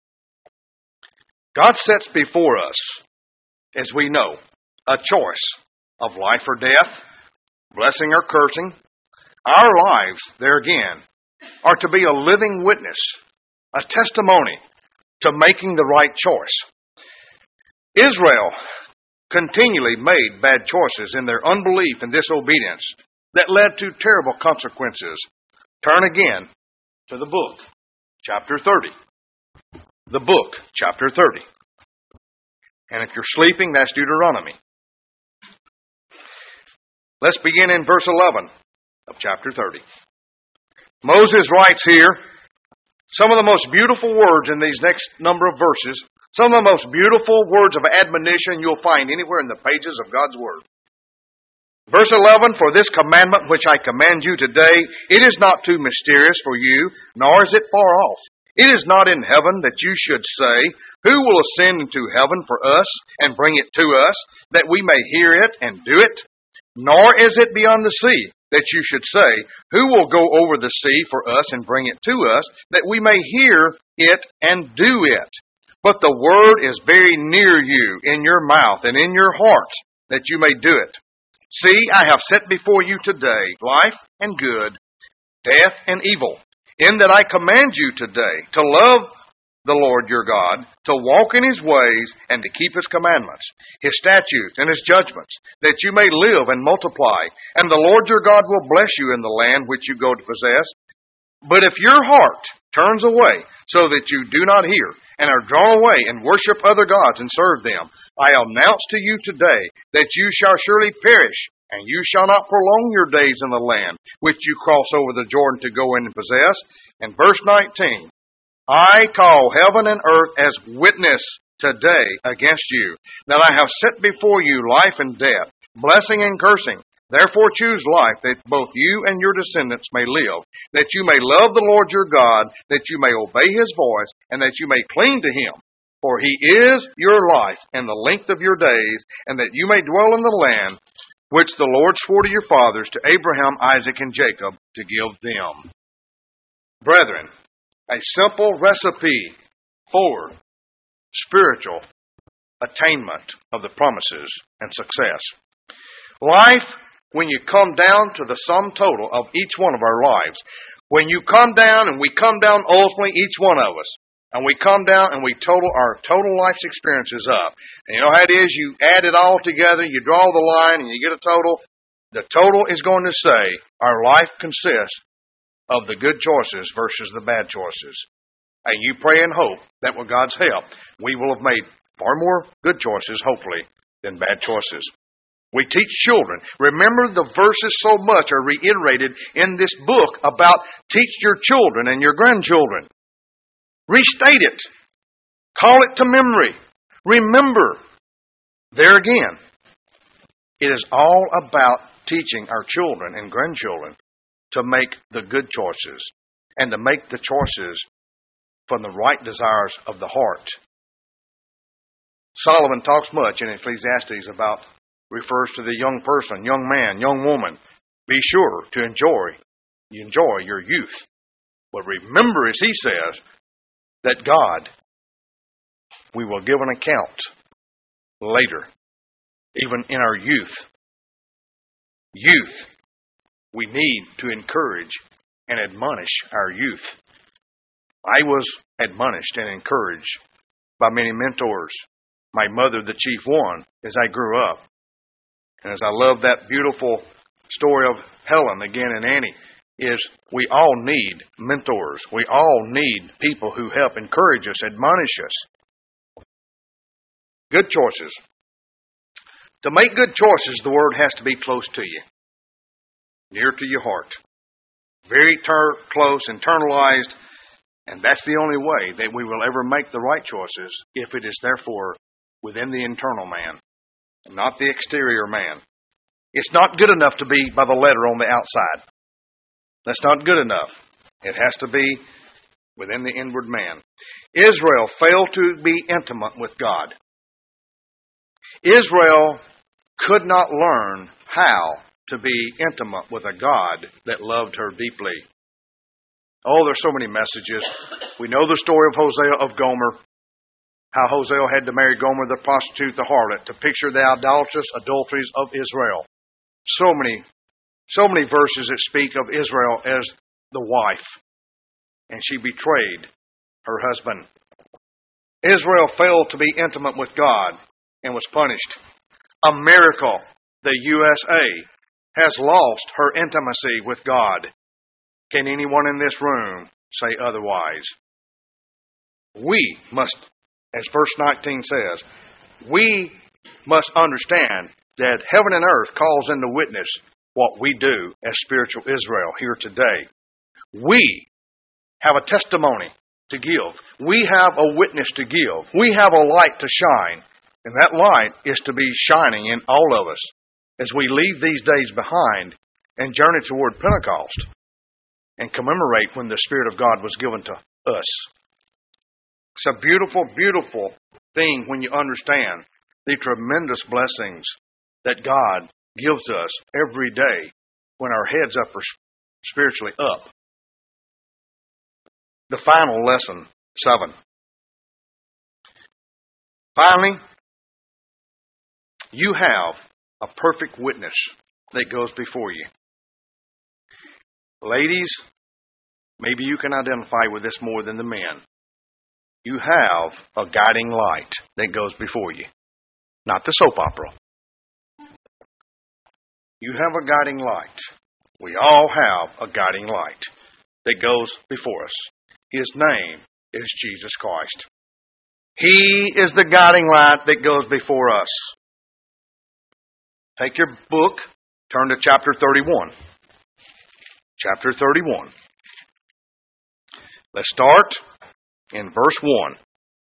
God sets before us, as we know, a choice of life or death, blessing or cursing. Our lives, there again, are to be a living witness, a testimony to making the right choice. Israel continually made bad choices in their unbelief and disobedience that led to terrible consequences. Turn again to the book, chapter 30. The book, chapter 30. And if you're sleeping, that's Deuteronomy. Let's begin in verse 11 of chapter 30. Moses writes here some of the most beautiful words in these next number of verses. Some of the most beautiful words of admonition you'll find anywhere in the pages of God's Word. Verse 11, for this commandment which I command you today, it is not too mysterious for you, nor is it far off. It is not in heaven that you should say, who will ascend into heaven for us and bring it to us, that we may hear it and do it? Nor is it beyond the sea that you should say, who will go over the sea for us and bring it to us, that we may hear it and do it? But the word is very near you, in your mouth and in your heart, that you may do it. See, I have set before you today life and good, death and evil, in that I command you today to love the Lord your God, to walk in his ways, and to keep his commandments, his statutes, and his judgments, that you may live and multiply, and the Lord your God will bless you in the land which you go to possess. But if your heart turns away, so that you do not hear, and are drawn away and worship other gods and serve them, I announce to you today that you shall surely perish, and you shall not prolong your days in the land which you cross over the Jordan to go in and possess. And verse 19, I call heaven and earth as witness today against you, that I have set before you life and death, blessing and cursing. Therefore choose life, that both you and your descendants may live, that you may love the Lord your God, that you may obey his voice, and that you may cling to him. For he is your life and the length of your days, and that you may dwell in the land which the Lord swore to your fathers, to Abraham, Isaac, and Jacob, to give them. Brethren, a simple recipe for spiritual attainment of the promises and success. Life, when you come down to the sum total of each one of our lives, when you come down, and we come down ultimately, each one of us, and we come down and we total our total life's experiences up. And you know how it is? You add it all together, you draw the line, and you get a total. The total is going to say our life consists of the good choices versus the bad choices. And you pray and hope that with God's help, we will have made far more good choices, hopefully, than bad choices. We teach children. Remember, the verses so much are reiterated in this book about teach your children and your grandchildren. Restate it. Call it to memory. Remember. There again, it is all about teaching our children and grandchildren to make the good choices and to make the choices from the right desires of the heart. Solomon talks much in Ecclesiastes about, refers to the young person, young man, young woman. Be sure to enjoy your youth. But remember, as he says, that God, we will give an account later, even in our youth. Youth, we need to encourage and admonish our youth. I was admonished and encouraged by many mentors. My mother, the chief one, as I grew up. And as I love that beautiful story of Helen again and Annie, is we all need mentors. We all need people who help encourage us, admonish us. Good choices. To make good choices, the Word has to be close to you, near to your heart. Very close, internalized, and that's the only way that we will ever make the right choices, if it is therefore within the internal man, not the exterior man. It's not good enough to be by the letter on the outside. That's not good enough. It has to be within the inward man. Israel failed to be intimate with God. Israel could not learn how to be intimate with a God that loved her deeply. Oh, there's so many messages. We know the story of Hosea of Gomer, how Hosea had to marry Gomer the prostitute, the harlot, to picture the idolatrous adulteries of Israel. So many verses that speak of Israel as the wife, and she betrayed her husband. Israel failed to be intimate with God and was punished. America, the USA, has lost her intimacy with God. Can anyone in this room say otherwise? We must, as verse 19 says, we must understand that heaven and earth calls into witness what we do as spiritual Israel here today. We have a testimony to give. We have a witness to give. We have a light to shine. And that light is to be shining in all of us as we leave these days behind and journey toward Pentecost and commemorate when the Spirit of God was given to us. It's a beautiful, beautiful thing when you understand the tremendous blessings that God gives us every day when our heads up are spiritually up. The final lesson, 7. Finally, you have a perfect witness that goes before you. Ladies, maybe you can identify with this more than the men. You have a guiding light that goes before you. Not the soap opera. You have a guiding light. We all have a guiding light that goes before us. His name is Jesus Christ. He is the guiding light that goes before us. Take your book, turn to chapter 31. Chapter 31. Let's start in verse 1.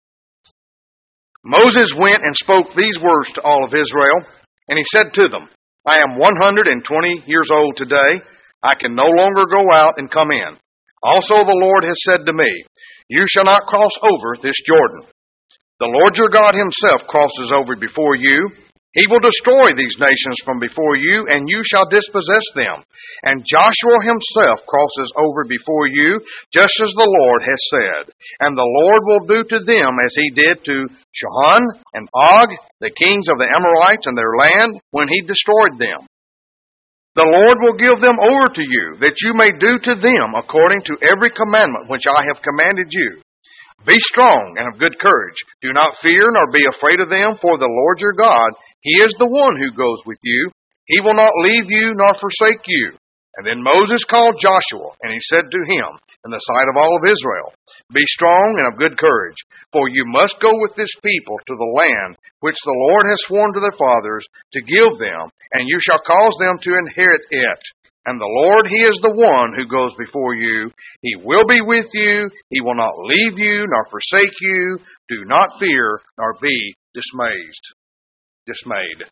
Moses went and spoke these words to all of Israel, and he said to them, I am 120 years old today. I can no longer go out and come in. Also the Lord has said to me, you shall not cross over this Jordan. The Lord your God himself crosses over before you. He will destroy these nations from before you, and you shall dispossess them. And Joshua himself crosses over before you, just as the Lord has said. And the Lord will do to them as he did to Sihon and Og, the kings of the Amorites and their land, when he destroyed them. The Lord will give them over to you, that you may do to them according to every commandment which I have commanded you. Be strong and of good courage. Do not fear nor be afraid of them, for the Lord your God, he is the one who goes with you. He will not leave you nor forsake you. And then Moses called Joshua, and he said to him, in the sight of all of Israel, Be strong and of good courage, for you must go with this people to the land which the Lord has sworn to their fathers to give them, and you shall cause them to inherit it. And the Lord, he is the one who goes before you. He will be with you. He will not leave you nor forsake you. Do not fear nor be dismayed.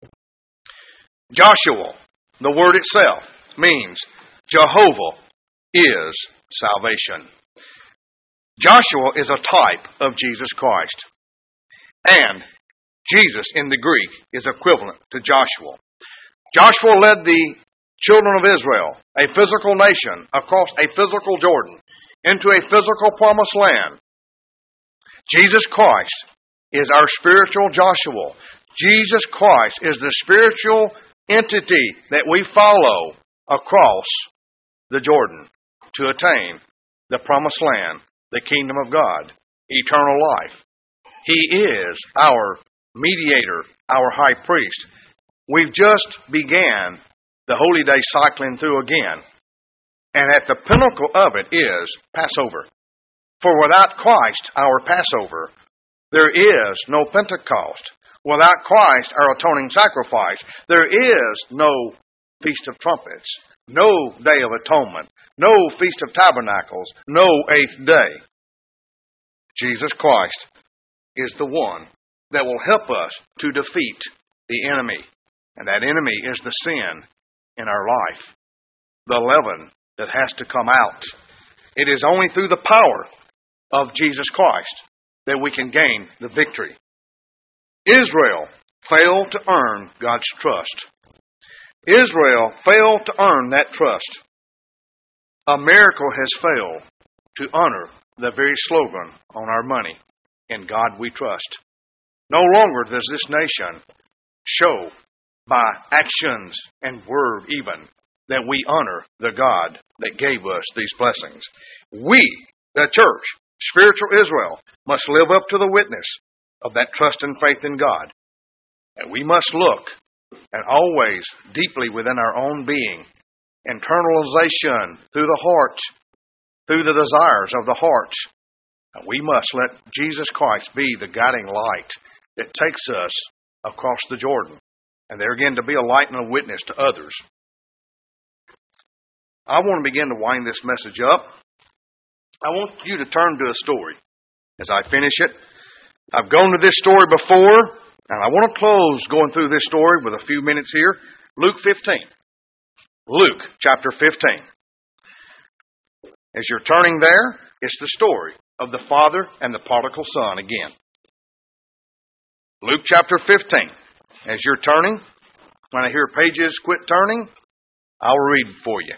Joshua, the word itself, means Jehovah is salvation. Joshua is a type of Jesus Christ. And Jesus in the Greek is equivalent to Joshua. Joshua led the children of Israel, a physical nation, across a physical Jordan, into a physical promised land. Jesus Christ is our spiritual Joshua. Jesus Christ is the spiritual entity that we follow across the Jordan to attain the promised land, the kingdom of God, eternal life. He is our mediator, our high priest. We've just began the holy day cycling through again. And at the pinnacle of it is Passover. For without Christ, our Passover, there is no Pentecost. Without Christ, our atoning sacrifice, there is no Feast of Trumpets, no Day of Atonement, no Feast of Tabernacles, no Eighth Day. Jesus Christ is the one that will help us to defeat the enemy. And that enemy is the sin in our life, the leaven that has to come out. It is only through the power of Jesus Christ that we can gain the victory. Israel failed to earn God's trust. Israel failed to earn that trust. America has failed to honor the very slogan on our money, In God We Trust. No longer does this nation show by actions and word even that we honor the God that gave us these blessings. We, the church, spiritual Israel, must live up to the witness of that trust and faith in God. And we must look and always deeply within our own being, internalization through the heart, through the desires of the heart. And we must let Jesus Christ be the guiding light that takes us across the Jordan. And there again, to be a light and a witness to others. I want to begin to wind this message up. I want you to turn to a story as I finish it. I've gone to this story before, and I want to close going through this story with a few minutes here. Luke 15. Luke chapter 15. As you're turning there, it's the story of the father and the prodigal son again. Luke chapter 15. As you're turning, when I hear pages quit turning, I'll read for you.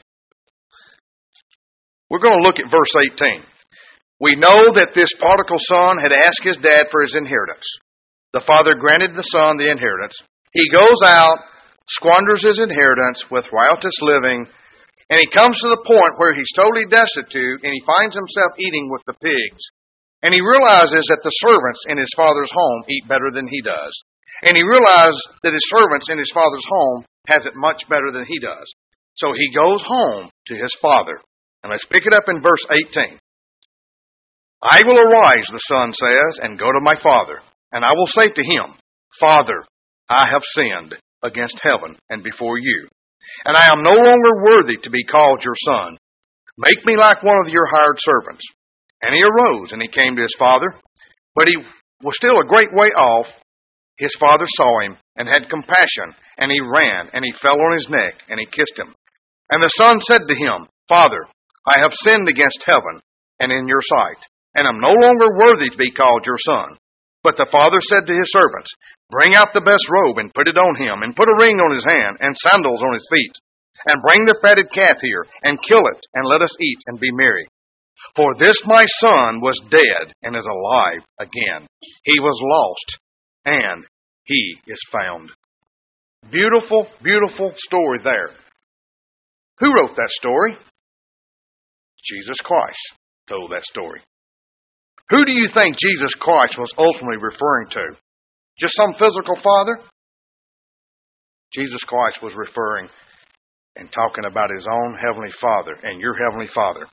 We're going to look at verse 18. We know that this prodigal son had asked his dad for his inheritance. The father granted the son the inheritance. He goes out, squanders his inheritance with riotous living, and he comes to the point where he's totally destitute, and he finds himself eating with the pigs. And he realizes that the servants in his father's home eat better than he does. And he realizes that his servants in his father's home has it much better than he does. So he goes home to his father. And let's pick it up in verse 18. I will arise, the son says, and go to my father. And I will say to him, Father, I have sinned against heaven and before you. And I am no longer worthy to be called your son. Make me like one of your hired servants. And he arose and he came to his father. But he was still a great way off. His father saw him and had compassion, and he ran, and he fell on his neck, and he kissed him. And the son said to him, Father, I have sinned against heaven and in your sight, and am no longer worthy to be called your son. But the father said to his servants, Bring out the best robe and put it on him, and put a ring on his hand and sandals on his feet. And bring the fatted calf here, and kill it, and let us eat and be merry. For this my son was dead and is alive again. He was lost, and he is found. Beautiful, beautiful story there. Who wrote that story? Jesus Christ told that story. Who do you think Jesus Christ was ultimately referring to? Just some physical father? Jesus Christ was referring and talking about his own heavenly Father and your heavenly Father.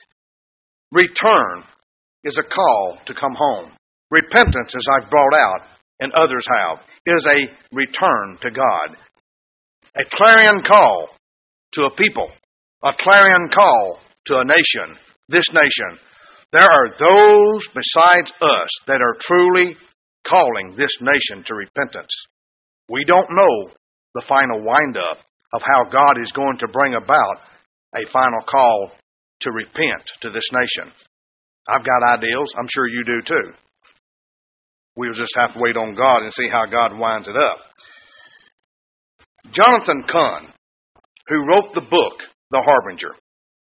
Return is a call to come home. Repentance, as I've brought out, and others have, is a return to God. A clarion call to a people. A clarion call to a nation. This nation. There are those besides us that are truly calling this nation to repentance. We don't know the final wind-up of how God is going to bring about a final call to repent to this nation. I've got ideals. I'm sure you do too. We'll just have to wait on God and see how God winds it up. Jonathan Cahn, who wrote the book, The Harbinger.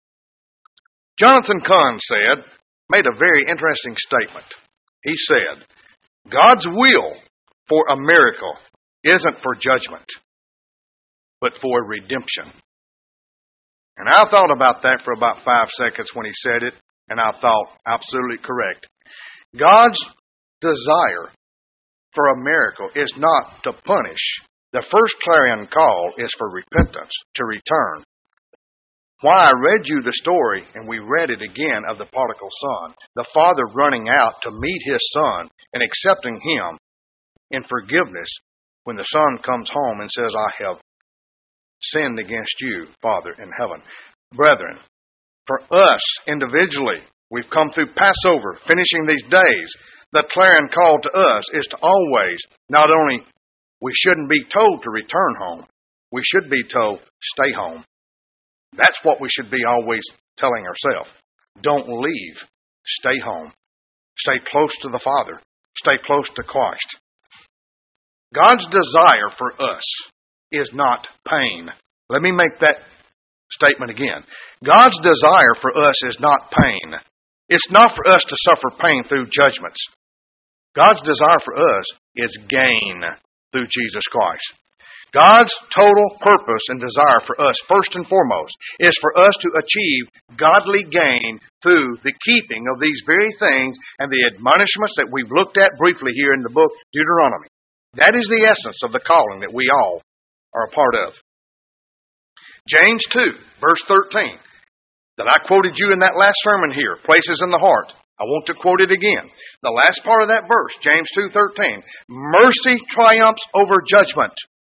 Jonathan Cahn made a very interesting statement. He said, God's will for a miracle isn't for judgment, but for redemption. And I thought about that for about 5 seconds when he said it, and I thought, absolutely correct. God's desire for a miracle is not to punish. The first clarion call is for repentance, to return. Why I read you the story, and we read it again, of the prodigal son, the father running out to meet his son and accepting him in forgiveness when the son comes home and says, I have sinned against you, Father, in heaven. Brethren, for us individually, we've come through Passover, finishing these days. The clarion call to us is to always, not only we shouldn't be told to return home, we should be told, stay home. That's what we should be always telling ourselves. Don't leave. Stay home. Stay close to the Father. Stay close to Christ. God's desire for us is not pain. Let me make that statement again. God's desire for us is not pain. It's not for us to suffer pain through judgments. God's desire for us is gain through Jesus Christ. God's total purpose and desire for us, first and foremost, is for us to achieve godly gain through the keeping of these very things and the admonishments that we've looked at briefly here in the book Deuteronomy. That is the essence of the calling that we all are a part of. James 2, verse 13, that I quoted you in that last sermon here, places in the heart. I want to quote it again. The last part of that verse, James 2:13, mercy triumphs over judgment.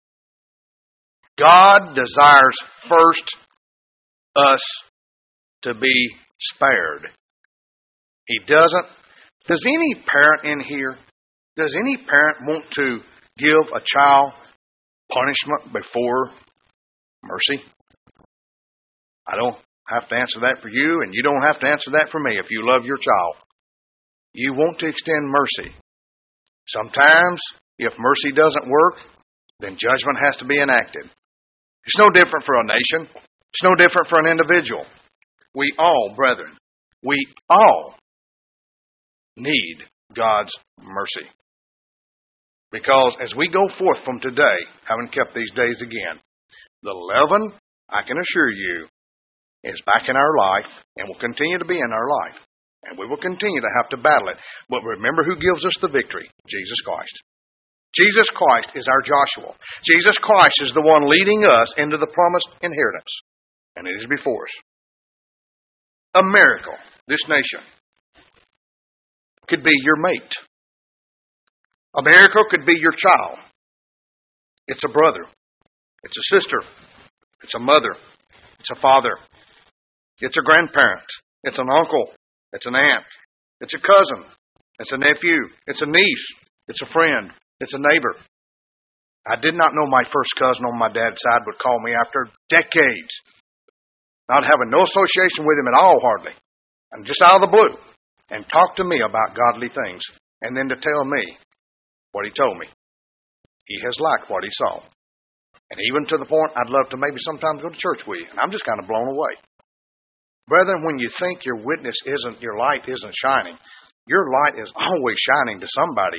God desires first us to be spared. He doesn't. Does any parent in here, does any parent want to give a child punishment before mercy? I don't have to answer that for you, and you don't have to answer that for me if you love your child. You want to extend mercy. Sometimes, if mercy doesn't work, then judgment has to be enacted. It's no different for a nation. It's no different for an individual. We all, brethren, we all need God's mercy. Because as we go forth from today, having kept these days again, the leaven, I can assure you, is back in our life and will continue to be in our life. And we will continue to have to battle it. But remember who gives us the victory? Jesus Christ. Jesus Christ is our Joshua. Jesus Christ is the one leading us into the promised inheritance. And it is before us. A miracle, this nation, could be your mate. A miracle could be your child. It's a brother. It's a sister. It's a mother. It's a father. It's a grandparent. It's an uncle. It's an aunt. It's a cousin. It's a nephew. It's a niece. It's a friend. It's a neighbor. I did not know my first cousin on my dad's side would call me after decades, not having no association with him at all hardly, and just out of the blue, and talk to me about godly things and then to tell me what he told me. He has liked what he saw. And even to the point I'd love to maybe sometimes go to church with you. And I'm just kind of blown away. Brethren, when you think your your light isn't shining, your light is always shining to somebody.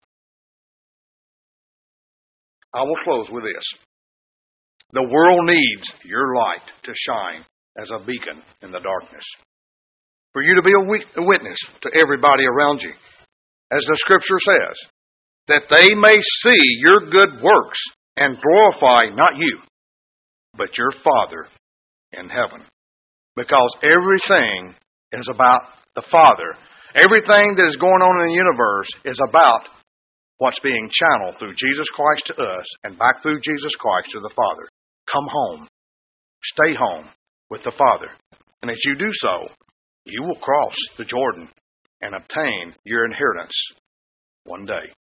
I will close with this. The world needs your light to shine as a beacon in the darkness. For you to be a witness to everybody around you. As the Scripture says, that they may see your good works and glorify not you, but your Father in heaven. Because everything is about the Father. Everything that is going on in the universe is about what's being channeled through Jesus Christ to us and back through Jesus Christ to the Father. Come home. Stay home with the Father. And as you do so, you will cross the Jordan and obtain your inheritance one day.